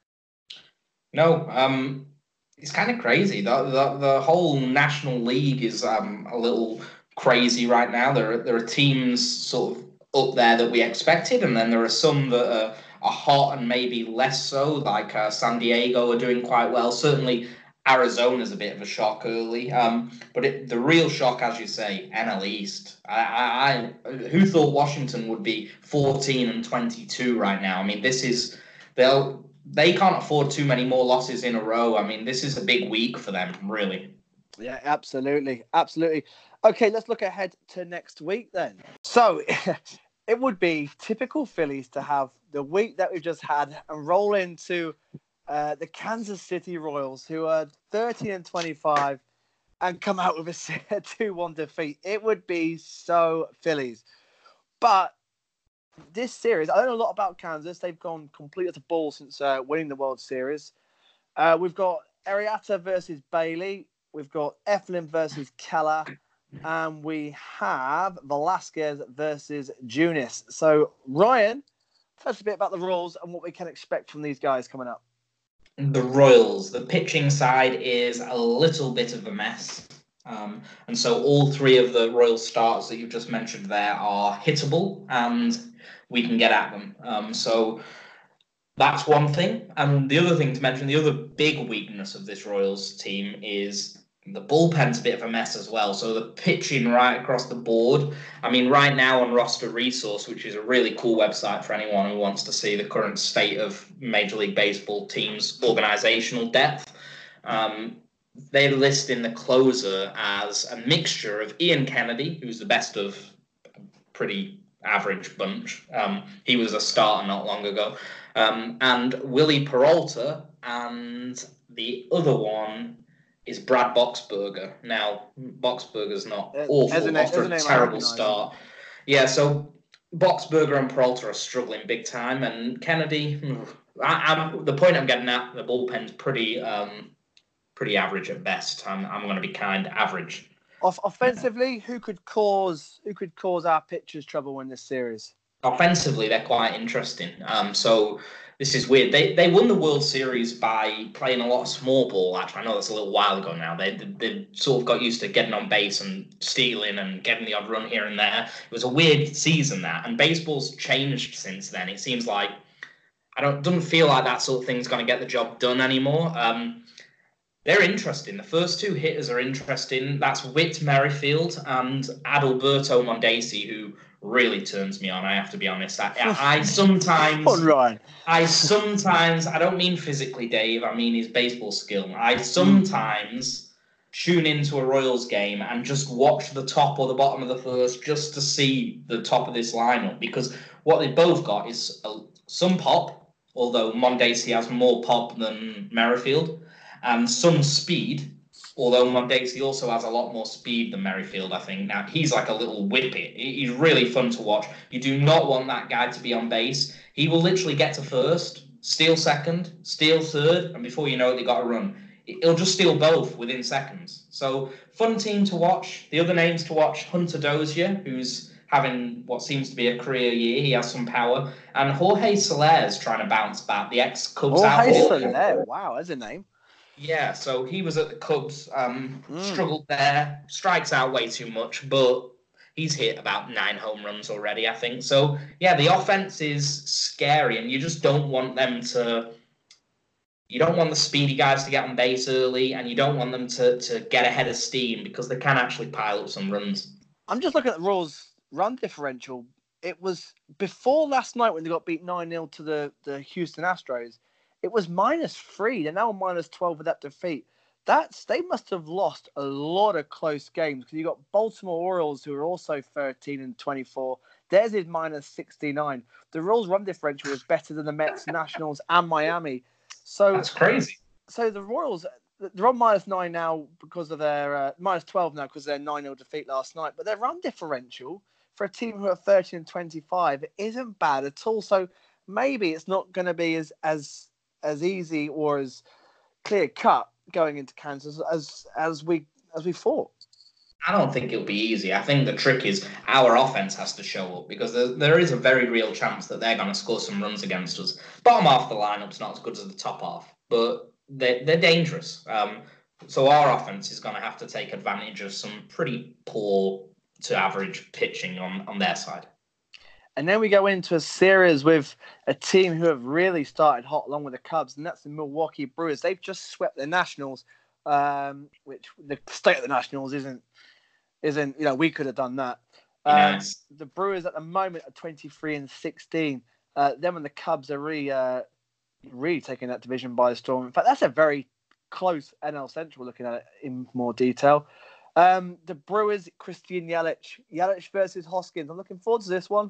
No, um, it's kind of crazy. The, the the whole National League is um a little crazy right now. There are, there are teams sort of up there that we expected, and then there are some that are, are hot and maybe less so, like uh, San Diego are doing quite well. Certainly Arizona's a bit of a shock early, um, but it, the real shock, as you say, N L East. I, I, I who thought Washington would be fourteen and twenty-two right now? I mean, this is they'll they can't afford too many more losses in a row. I mean, this is a big week for them, really. Yeah, absolutely, absolutely. Okay, let's look ahead to next week then. So it would be typical Phillies to have the week that we've just had and roll into uh, the Kansas City Royals, who are thirteen and twenty-five, and come out with a two one defeat. It would be so Phillies. But this series, I don't know a lot about Kansas. They've gone completely off the ball since uh, winning the World Series. Uh, we've got Arrieta versus Bailey. We've got Eflin versus Keller. And we have Velasquez versus Junis. So, Ryan, tell us a bit about the Royals and what we can expect from these guys coming up. The Royals, the pitching side is a little bit of a mess. Um, and so all three of the Royal starts that you've just mentioned there are hittable, and we can get at them. Um, so that's one thing. And the other thing to mention, the other big weakness of this Royals team is the bullpen's a bit of a mess as well. So the pitching right across the board. I mean, right now on Roster Resource, which is a really cool website for anyone who wants to see the current state of Major League Baseball teams' organizational depth, um, they list in the closer as a mixture of Ian Kennedy, who's the best of a pretty average bunch. Um, he was a starter not long ago. Um, and Willie Peralta, and the other one is Brad Boxberger. Now, Boxberger's not uh, awful name, after a terrible start. Yeah, so Boxberger and Peralta are struggling big time, and Kennedy, I, I'm, the point I'm getting at, the bullpen's pretty um, pretty average at best. I'm, I'm going to be kind, average. Off offensively, who could cause who could cause our pitchers trouble in this series? offensively, they're quite interesting. Um, so this is weird. They they won the World Series by playing a lot of small ball. Actually, I know that's a little while ago now. They they, they sort of got used to getting on base and stealing and getting the odd run here and there. It was a weird season that, and baseball's changed since then. It seems like I don't doesn't feel like that sort of thing's going to get the job done anymore. Um, they're interesting. The first two hitters are interesting. That's Whit Merrifield and Adalberto Mondesi, who really turns me on. I have to be honest. I, I sometimes, All right. I sometimes, I don't mean physically, Dave. I mean his baseball skill. I sometimes tune into a Royals game and just watch the top or the bottom of the first just to see the top of this lineup, because what they both got is a, some pop, although Mondesi has more pop than Merrifield, and some speed, although Mondesi also has a lot more speed than Merrifield, I think. Now, he's like a little whippet. He's really fun to watch. You do not want that guy to be on base. He will literally get to first, steal second, steal third, and before you know it, they got a run. He'll just steal both within seconds. So, fun team to watch. The other names to watch, Hunter Dozier, who's having what seems to be a career year. He has some power. And Jorge Soler's trying to bounce back, the ex-Cubs Jorge outfielder. Soler, wow, that's a name. Yeah, so he was at the Cubs, um, Mm. struggled there, strikes out way too much, but he's hit about nine home runs already, I think. So, yeah, the offense is scary, and you just don't want them to... You don't want the speedy guys to get on base early, and you don't want them to, to get ahead of steam, because they can actually pile up some runs. I'm just looking at the Royals' run differential. It was before last night when they got beat nine nil to the, the Houston Astros. It was minus three. They're now minus twelve with that defeat. That's they must have lost a lot of close games, because you got Baltimore Orioles, who are also thirteen and twenty-four. Theirs is minus sixty-nine. The Royals' run differential is better than the Mets, Nationals, and Miami. So That's crazy. So the Royals, they're on minus nine now because of their uh, minus twelve now because of their nine nil defeat last night. But their run differential for a team who are thirteen and twenty-five isn't bad at all. So maybe it's not going to be as as as easy or as clear cut going into Kansas as as we as we thought. I don't think it'll be easy. I think the trick is our offense has to show up, because there, there is a very real chance that they're going to score some runs against us. Bottom half of the lineup's not as good as the top half, but they're, they're dangerous. Um, so our offense is going to have to take advantage of some pretty poor to average pitching on, on their side. And then we go into a series with a team who have really started hot along with the Cubs, and that's the Milwaukee Brewers. They've just swept the Nationals, um, which the state of the Nationals isn't, isn't you know, we could have done that. Um, Nice. The Brewers at the moment are twenty-three and sixteen. Uh, them and the Cubs are really, uh, really taking that division by the storm. In fact, that's a very close N L Central looking at it in more detail. Um, the Brewers, Christian Yelich. Yelich versus Hoskins. I'm looking forward to this one.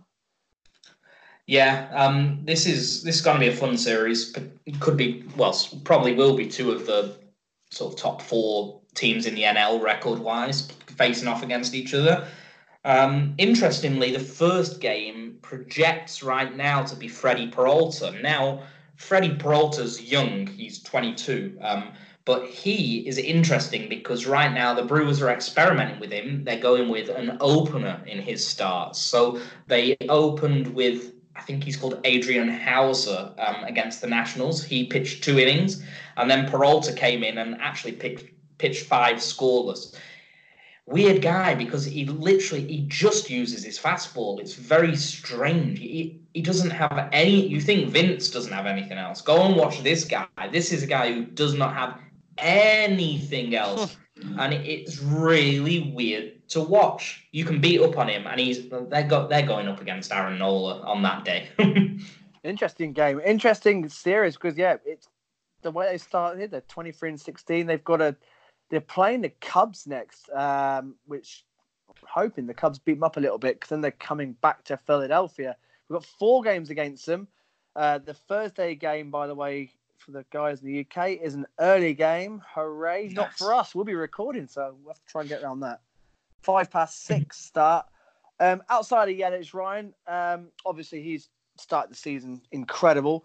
Yeah, um, this is this is going to be a fun series. It could be, well, probably will be two of the sort of top four teams in the N L record-wise facing off against each other. Um, interestingly, the first game projects right now to be Freddie Peralta. Now, Freddie Peralta's young; he's twenty-two. Um, But he is interesting because right now the Brewers are experimenting with him. They're going with an opener in his starts. So they opened with, I think he's called Adrian Hauser um, against the Nationals. He pitched two innings, and then Peralta came in and actually pitched, pitched five scoreless. Weird guy, because he literally, he just uses his fastball. It's very strange. He, he doesn't have any, you think Vince doesn't have anything else. Go and watch this guy. This is a guy who does not have anything else, and it's really weird to watch. You can beat up on him, and he's they got they're going up against Aaron Nola on that day. Interesting game, interesting series, because yeah, it's the way they started. They're twenty-three and sixteen. They've got a they're playing the Cubs next, um, which I'm hoping the Cubs beat them up a little bit, because then they're coming back to Philadelphia. We've got four games against them. Uh, the Thursday game, by the way, for the guys in the U K, is an early game. Hooray! Nice. Not for us. We'll be recording, so we'll have to try and get around that. Five past six start. Um, outside of Yelich, Ryan, um, obviously he's started the season incredible.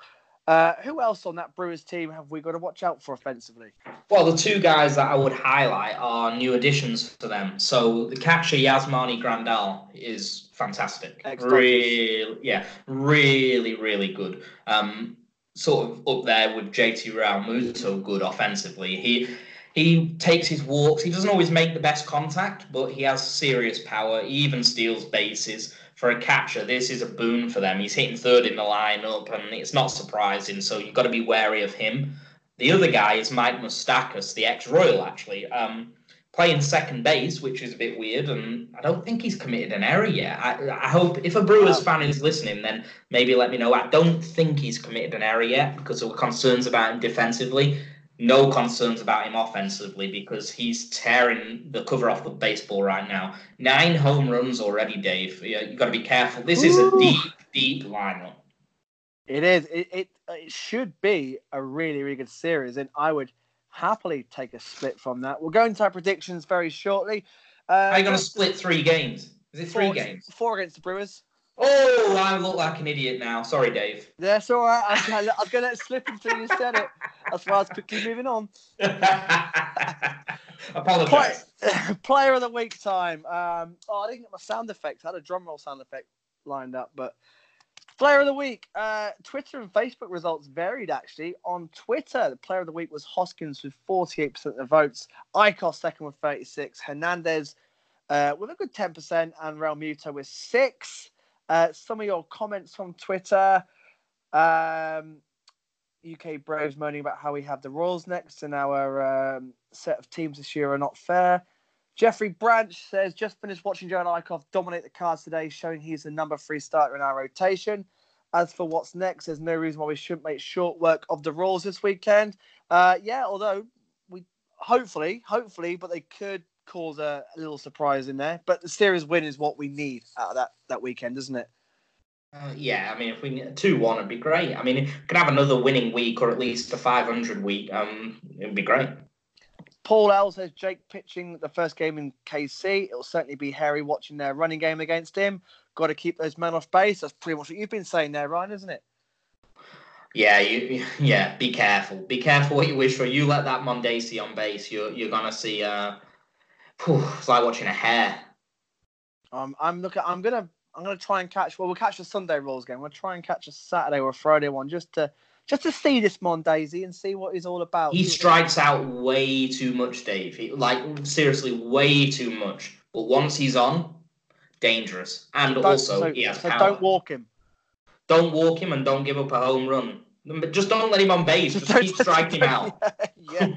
Uh, who else on that Brewers team have we got to watch out for offensively? Well, the two guys that I would highlight are new additions for them. So the catcher Yasmani Grandal is fantastic. Really, yeah, really, really good. Um, sort of up there with J T Realmuto, good offensively. He he takes his walks. He doesn't always make the best contact, but he has serious power. He even steals bases. For a catcher, this is a boon for them. He's hitting third in the lineup, and it's not surprising. So you've got to be wary of him. The other guy is Mike Moustakas, the ex-Royal, actually, um, playing second base, which is a bit weird, and I don't think he's committed an error yet. I, I hope, if a Brewers fan is listening, then maybe let me know. I don't think he's committed an error yet because there were concerns about him defensively. No concerns about him offensively because he's tearing the cover off the baseball right now. Nine home runs already, Dave. You've got to be careful. This is a deep, deep lineup. It is. It, it it should be a really, really good series, and I would happily take a split from that. We'll go into our predictions very shortly. Uh, How are you going to split three games? Is it three four, games? Four against the Brewers. Oh, I look like an idiot now. Sorry, Dave. That's all right. I, I was going to let it slip until you said it. That's why I was quickly moving on. Apologise. Play, player of the week time. Um, oh, I didn't get my sound effects. I had a drum roll sound effect lined up, but player of the week. Uh, Twitter and Facebook results varied, actually. On Twitter, the player of the week was Hoskins with forty-eight percent of the votes. Icos second with thirty-six. Hernandez uh, with a good ten percent. And Realmuto with six. Uh, some of your comments from Twitter. Um, U K Braves moaning about how we have the Royals next and our um, set of teams this year are not fair. Jeffrey Branch says, just finished watching Joe Eichhoff dominate the Cards today, showing he's the number three starter in our rotation. As for what's next, there's no reason why we shouldn't make short work of the Royals this weekend. Uh, yeah, although we hopefully, hopefully, but they could cause a, a little surprise in there. But the series win is what we need out of that, that weekend, isn't it? Uh, yeah, I mean, if we two one, it'd be great. I mean, if we could have another winning week or at least a five hundred week, um, it would be great. Paul L says Jake pitching the first game in K C. It'll certainly be hairy watching their running game against him. Got to keep those men off base. That's pretty much what you've been saying there, Ryan, isn't it? Yeah, you, yeah. Be careful. Be careful what you wish for. You let that Mondesi on base, you're you're gonna see. Uh, whew, it's like watching a hare. Um, I'm looking. I'm gonna. I'm gonna try and catch. Well, we'll catch the Sunday Royals game. We'll try and catch a Saturday or a Friday one just to just to see this Mondesi and see what he's all about. He strikes out way too much, Dave. He, like seriously, way too much. But once he's on, dangerous. And don't, also, so, he has so power. Don't walk him. Don't walk him and don't give up a home run. Just don't let him on base. Just, just keep striking him out. Yeah.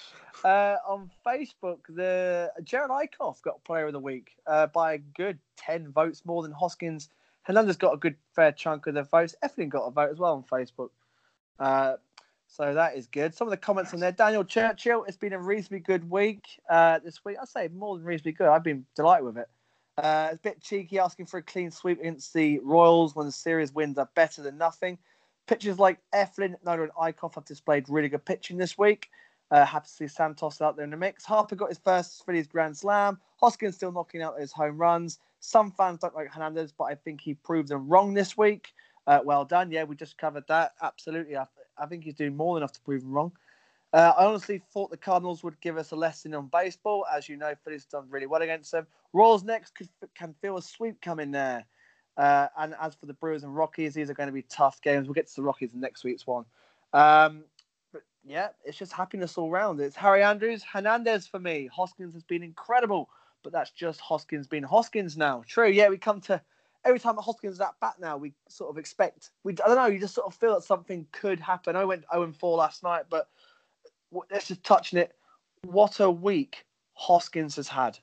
Uh, on Facebook, the Jared Eichhoff got Player of the Week uh, by a good ten votes more than Hoskins. Hernandez got a good fair chunk of the votes. Eflin got a vote as well on Facebook. Uh, so that is good. Some of the comments on there. Daniel Churchill, it's been a reasonably good week uh, this week. I'd say more than reasonably good. I've been delighted with it. Uh, it's a bit cheeky asking for a clean sweep against the Royals when the series wins are better than nothing. Pitchers like Eflin, Noda and Eichhoff have displayed really good pitching this week. Uh, happy to see Santos out there in the mix. Harper got his first Phillies Grand Slam. Hoskins still knocking out those home runs. Some fans don't like Hernandez, but I think he proved them wrong this week. Uh, well done. Yeah, we just covered that. Absolutely. I, I think he's doing more than enough to prove them wrong. Uh, I honestly thought the Cardinals would give us a lesson on baseball. As you know, Phillies done really well against them. Royals next could, can feel a sweep coming there. Uh, and as for the Brewers and Rockies, these are going to be tough games. We'll get to the Rockies in next week's one. Um, but yeah, it's just happiness all round. It's Harry Andrews, Hernandez for me. Hoskins has been incredible, but that's just Hoskins being Hoskins now. True, yeah, we come to every time Hoskins is at bat now, we sort of expect. We I don't know, you just sort of feel that something could happen. I went oh and four last night, but let's just touch on it. What a week Hoskins has had.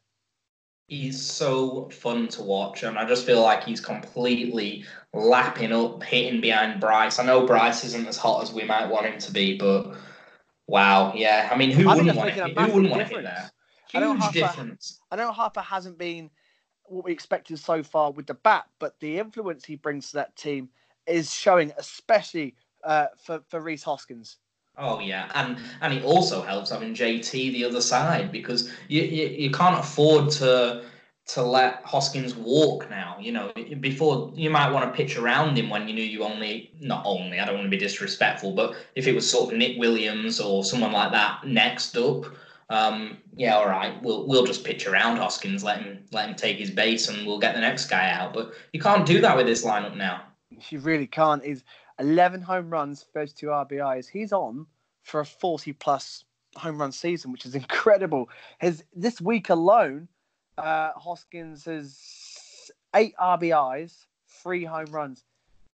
He's so fun to watch, and I just feel like he's completely lapping up, hitting behind Bryce. I know Bryce isn't as hot as we might want him to be, but wow, yeah. I mean, who I wouldn't want it? Who wouldn't want to hit there? Huge I know Harper, difference. I know Harper hasn't been what we expected so far with the bat, but the influence he brings to that team is showing, especially uh, for, for Rhys Hoskins. Oh yeah, and and it also helps having J T the other side because you, you you can't afford to to let Hoskins walk now. You know, before you might want to pitch around him when you knew you only, not only, I don't want to be disrespectful, but if it was sort of Nick Williams or someone like that next up, um, yeah, all right, we'll we'll just pitch around Hoskins, let him let him take his base, and we'll get the next guy out. But you can't do that with this lineup now. You really can't. He's eleven home runs, thirty-two R B Is. He's on for a forty-plus home run season, which is incredible. His this week alone, uh, Hoskins has eight R B Is, three home runs.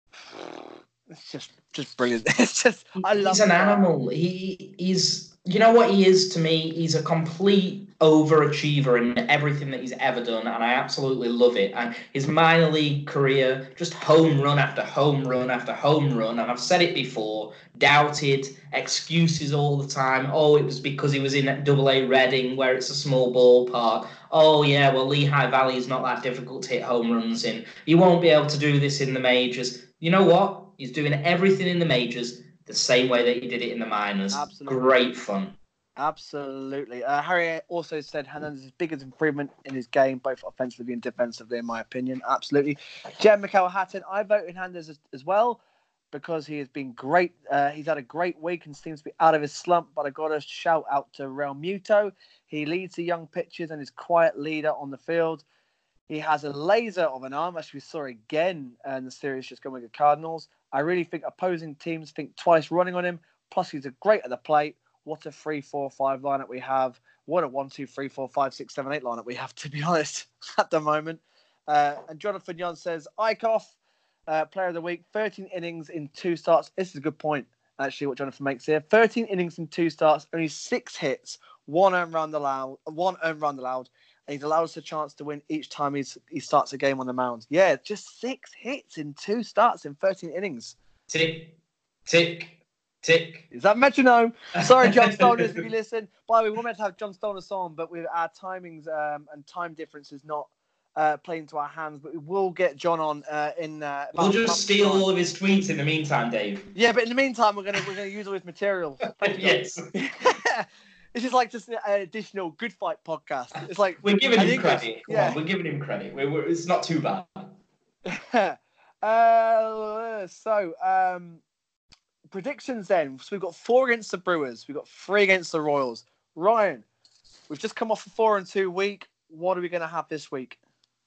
It's just just brilliant. It's just I love. He's an animal. He he's you know what he is to me. He's a complete overachiever in everything that he's ever done, and I absolutely love it. And his minor league career, just home run after home run after home run. And I've said it before, doubted, excuses all the time. Oh, it was because he was in Double A Reading, where it's a small ballpark. Oh yeah, well Lehigh Valley is not that difficult to hit home runs in. You won't be able to do this in the majors. You know what? He's doing everything in the majors the same way that he did it in the minors. Absolutely. Great fun. Absolutely. Uh, Harry also said Hernandez's biggest improvement in his game, both offensively and defensively, in my opinion. Absolutely. Jen McKell Hatton, I voted Hernandez as, as well because he has been great. Uh, he's had a great week and seems to be out of his slump, but I got to shout out to Real Muto. He leads the young pitchers and is quiet leader on the field. He has a laser of an arm, as we saw again in the series just going with the Cardinals. I really think opposing teams think twice running on him. Plus, he's a great at the plate. What a three, four, five lineup we have. What a one, two, three, four, five, six, seven, eight lineup we have, to be honest, at the moment. Uh, and Jonathan Young says, Eichhoff, uh, player of the week, thirteen innings in two starts. This is a good point, actually, what Jonathan makes here. thirteen innings in two starts, only six hits, one earned run allowed, one earned run allowed. And he's allowed us a chance to win each time he's, he starts a game on the mound. Yeah, just six hits in two starts in thirteen innings. Tick, tick. Tick. Is that metronome? Sorry, John Stoners, if you listen. By the way, we're meant to have John Stoners on, but with our timings um, and time differences not uh, playing to our hands, but we will get John on uh, in. Uh, we'll just steal time. all of his tweets in the meantime, Dave. Yeah, but in the meantime, we're gonna we're gonna use all his material. Yes. This is like just an additional Good Fight podcast. It's like we're giving him credit. Come yeah. on, we're giving him credit. We're, we're, it's not too bad. uh, so. Um, Predictions then. So we've got four against the Brewers. We've got three against the Royals. Ryan, we've just come off a four and two week. What are we going to have this week?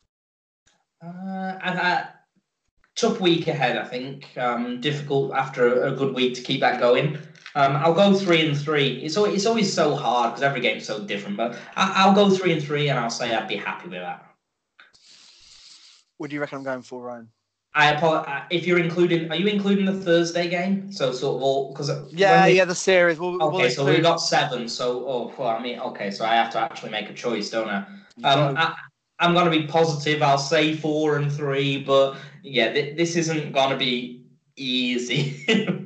Uh, and a tough week ahead, I think. Um, difficult after a, a good week to keep that going. Um, I'll go three and three. It's always, it's always so hard because every game's so different. But I, I'll go three and three, and I'll say I'd be happy with that. What do you reckon I'm going for, Ryan? I apologize. If you're including, are you including the Thursday game? So sort of all because yeah, we, yeah, the series. We'll, okay, we'll so we got seven. So oh, well, I mean, okay, so I have to actually make a choice, don't I? Um, I I'm gonna be positive. I'll say four and three, but yeah, th- this isn't gonna be easy.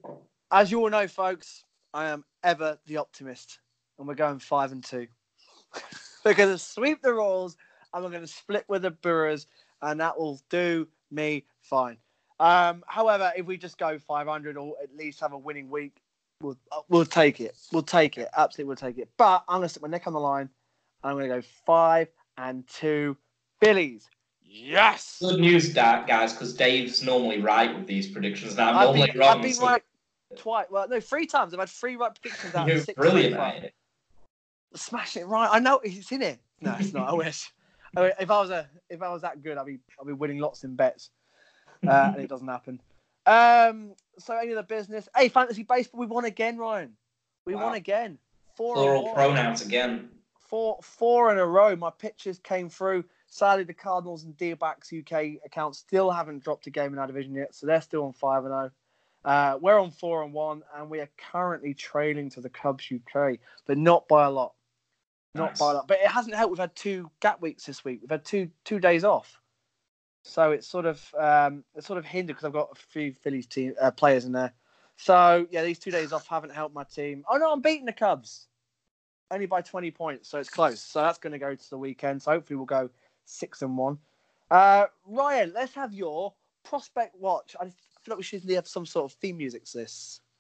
As you all know, folks, I am ever the optimist, and we're going five and two. We're gonna sweep the Royals, and we're gonna split with the Brewers, and that will do me fine. Um, however, if we just go five hundred or at least have a winning week, we'll we'll take it. We'll take it. Absolutely, we'll take it. But I'm gonna stick my neck on the line. I'm gonna go five and two Phillies. Yes. Good news, guys, because Dave's normally right with these predictions. Now I'm I've normally been, wrong. I've been so... right twice. Well, no, three times. I've had three right predictions out You're of six. brilliant at it. Smash it right. I know it's in it. No, it's not. I wish. If I was a, if I was that good, I'd be, I'd be winning lots in bets, uh, and it doesn't happen. Um, so any other business? Hey, fantasy baseball, we won again, Ryan. We wow. won again. Four Plural pronouns again. Four, four in a row. My pitchers came through. Sadly, the Cardinals and D-backs U K accounts still haven't dropped a game in our division yet, so they're still on five and zero. Uh, we're on four and one, and we are currently trailing to the Cubs U K, but not by a lot. Not nice. by that, but it hasn't helped. We've had two gap weeks this week. We've had two two days off, so it's sort of um, it's sort of hindered because I've got a few Phillies team uh, players in there. So yeah, these two days off haven't helped my team. Oh no, I'm beating the Cubs only by twenty points, so it's close. So that's going to go to the weekend. So hopefully we'll go six and one. Uh, Ryan, let's have your prospect watch. I feel like we should have some sort of theme music to this.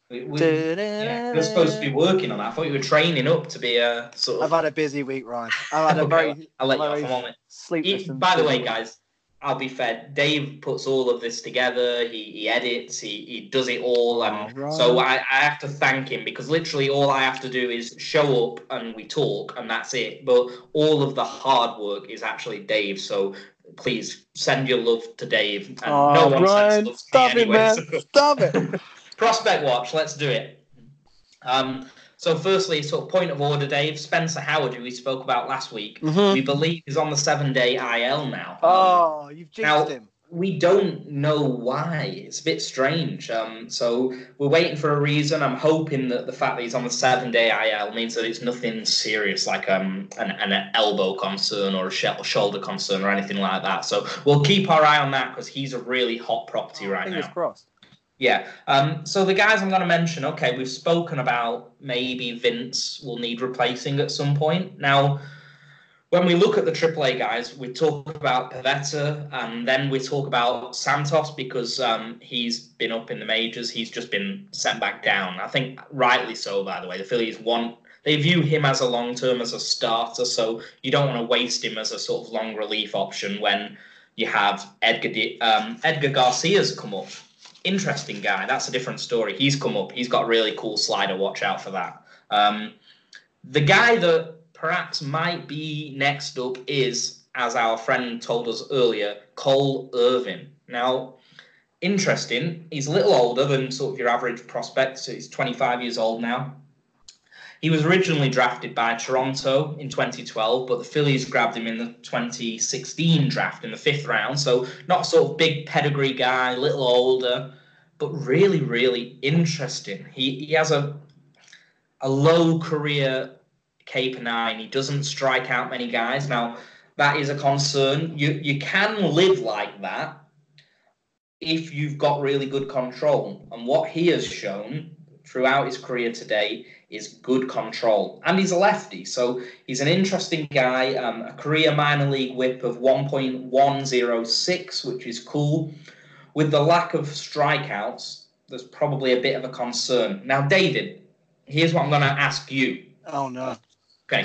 We, we, yeah, we're supposed to be working on that. I thought you were training up to be a sort of. I've had a busy week, Ryan. I've had a okay, very. I'll let you very off a moment. Sleepless. He, and by the way, week. guys, I'll be fair. Dave puts all of this together. He, he edits. He, he does it all, and oh, right. so I, I have to thank him because literally all I have to do is show up and we talk, and that's it. But all of the hard work is actually Dave. So please send your love to Dave. And oh, no one Ryan, sends love to stop me it, anyway, man! so. Stop it! Prospect watch. Let's do it. Um. So firstly, sort of point of order, Dave. Spencer Howard, who we spoke about last week, mm-hmm. we believe is on the seven-day I L now. Oh, um, you've jinxed now, him. We don't know why. It's a bit strange. Um, so we're waiting for a reason. I'm hoping that the fact that he's on the seven-day I L means that it's nothing serious, like um an, an elbow concern or a shoulder concern or anything like that. So we'll keep our eye on that because he's a really hot property oh, right fingers now. Fingers crossed. Yeah. Um, so the guys I'm going to mention, okay, we've spoken about maybe Vince will need replacing at some point. Now, when we look at the triple A guys, we talk about Pivetta and then we talk about Santos because um, he's been up in the majors. He's just been sent back down. I think rightly so, by the way. The Phillies want, they view him as a long-term, as a starter, so you don't want to waste him as a sort of long relief option when you have Edgar, um, Edgar Garcia's come up. Interesting guy. That's a different story. He's come up. He's got a really cool slider. Watch out for that. Um, the guy that perhaps might be next up is, as our friend told us earlier, Cole Irvin. Now, interesting. He's a little older than sort of your average prospect. So he's twenty-five years old now. He was originally drafted by Toronto in twenty twelve, but the Phillies grabbed him in the twenty sixteen draft in the fifth round. So not a sort of big pedigree guy, a little older, but really, really interesting. He he has a a low career K per nine. He doesn't strike out many guys. Now, that is a concern. You you can live like that if you've got really good control. And what he has shown throughout his career today is good control. And he's a lefty, so he's an interesting guy. Um, a career minor league whip of one point one oh six, which is cool. With the lack of strikeouts, there's probably a bit of a concern. Now, David, here's what I'm going to ask you. Oh, no. Okay.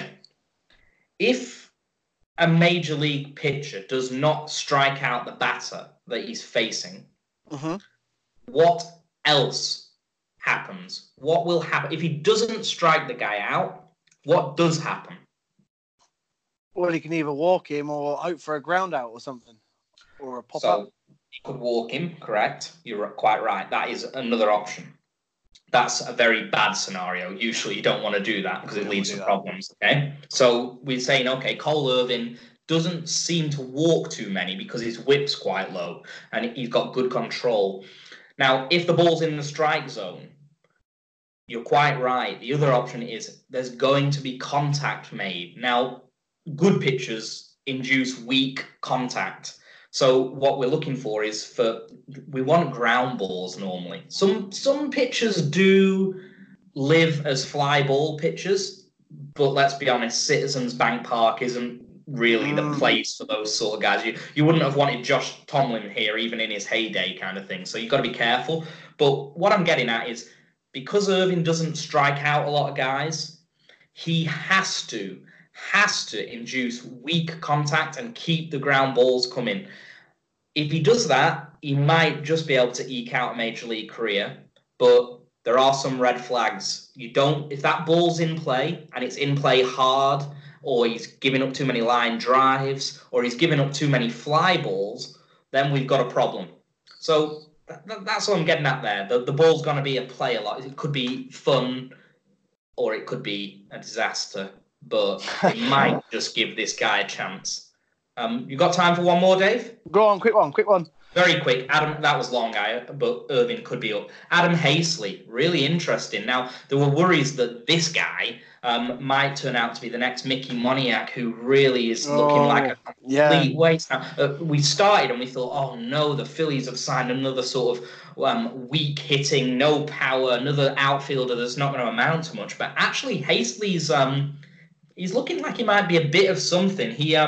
If a major league pitcher does not strike out the batter that he's facing, mm-hmm. what else happens? What will happen? If he doesn't strike the guy out, what does happen? Well, he can either walk him or hope for a ground out or something. Or a pop-up. So he could walk him, correct? You're quite right. That is another option. That's a very bad scenario. Usually you don't want to do that because it leads to problems, okay? So we're saying, okay, Cole Irvin doesn't seem to walk too many because his whip's quite low and he's got good control. Now, if the ball's in the strike zone, you're quite right. The other option is there's going to be contact made. Now, good pitchers induce weak contact. So what we're looking for is for, we want ground balls normally. Some some pitchers do live as fly ball pitchers, but let's be honest, Citizens Bank Park isn't really the place for those sort of guys. You you wouldn't have wanted Josh Tomlin here even in his heyday kind of thing. So you've got to be careful. But what I'm getting at is because Irvin doesn't strike out a lot of guys, he has to, has to induce weak contact and keep the ground balls coming. If he does that, he might just be able to eke out a major league career, but there are some red flags. You don't, if that ball's in play and it's in play hard, or he's giving up too many line drives, or he's giving up too many fly balls, then we've got a problem. So that, that's what I'm getting at there. The, the ball's going to be a play a lot. It could be fun, or it could be a disaster, but it might just give this guy a chance. Um, you got time for one more, Dave? Go on, quick one, quick one. Very quick. Adam, that was long, guy, but Irvin could be up. Adam Hazley, really interesting. Now, there were worries that this guy um, might turn out to be the next Mickey Moniak, who really is looking oh, like a complete yeah. waste. Now, uh, we started and we thought, oh no, the Phillies have signed another sort of um, weak hitting, no power, another outfielder that's not going to amount to much. But actually, Hazley's um, he's looking like he might be a bit of something. He um.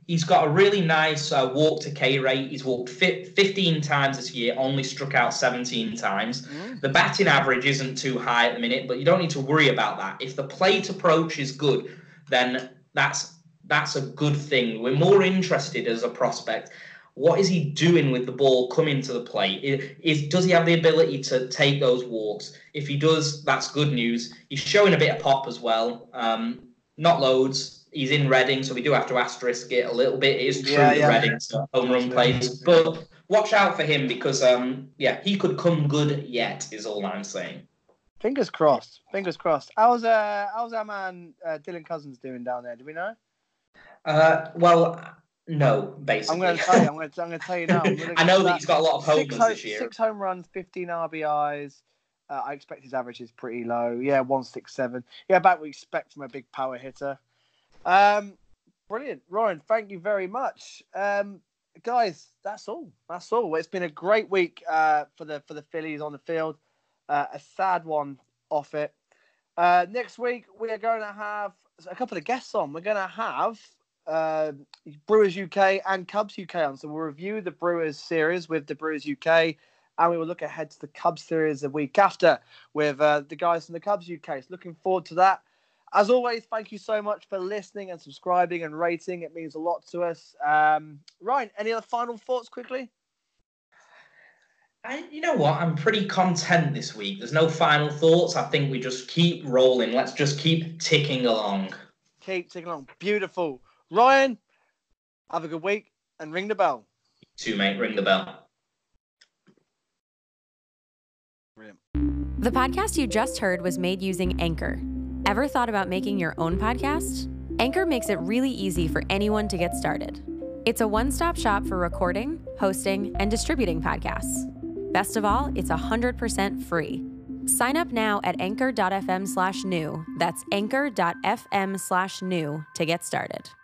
he's got a really nice uh, walk to K rate. He's walked fifteen times this year, only struck out seventeen times. Mm. The batting average isn't too high at the minute, but you don't need to worry about that. If the plate approach is good, then that's that's a good thing. We're more interested as a prospect. What is he doing with the ball coming to the plate? Is, is does he have the ability to take those walks? If he does, that's good news. He's showing a bit of pop as well. Um, not loads. He's in Reading, so we do have to asterisk it a little bit. It is true yeah, that yeah. Reading's a home run place, but watch out for him because um, yeah, he could come good yet. Is all I'm saying. Fingers crossed. Fingers crossed. How's uh how's our man uh, Dylan Cousins doing down there? Do we know? Uh, well. No, basically. I'm going to tell you. I'm going to, I'm going to tell you now. I know that he's got a lot of homers home, this year. Six home runs, fifteen R B Is. Uh, I expect his average is pretty low. Yeah, one six seven. Yeah, about what we expect from a big power hitter. Um, brilliant, Ryan. Thank you very much, um, guys. That's all. That's all. It's been a great week uh, for the for the Phillies on the field. Uh, a sad one off it. Uh, next week we are going to have a couple of guests on. We're going to have. Uh, Brewers U K and Cubs U K on. So we'll review the Brewers series with the Brewers U K and we will look ahead to the Cubs series the week after with uh, the guys from the Cubs U K. So looking forward to that. As always, thank you so much for listening and subscribing and rating. It means a lot to us. Um, Ryan, any other final thoughts quickly? I, you know what? I'm pretty content this week. There's no final thoughts. I think we just keep rolling. Let's just keep ticking along. Keep ticking along. Beautiful. Ryan, have a good week and ring the bell. You too, mate. Ring the bell. Brilliant. The podcast you just heard was made using Anchor. Ever thought about making your own podcast? Anchor makes it really easy for anyone to get started. It's a one-stop shop for recording, hosting, and distributing podcasts. Best of all, it's one hundred percent free. Sign up now at anchor.fm slash new. That's anchor.fm slash new to get started.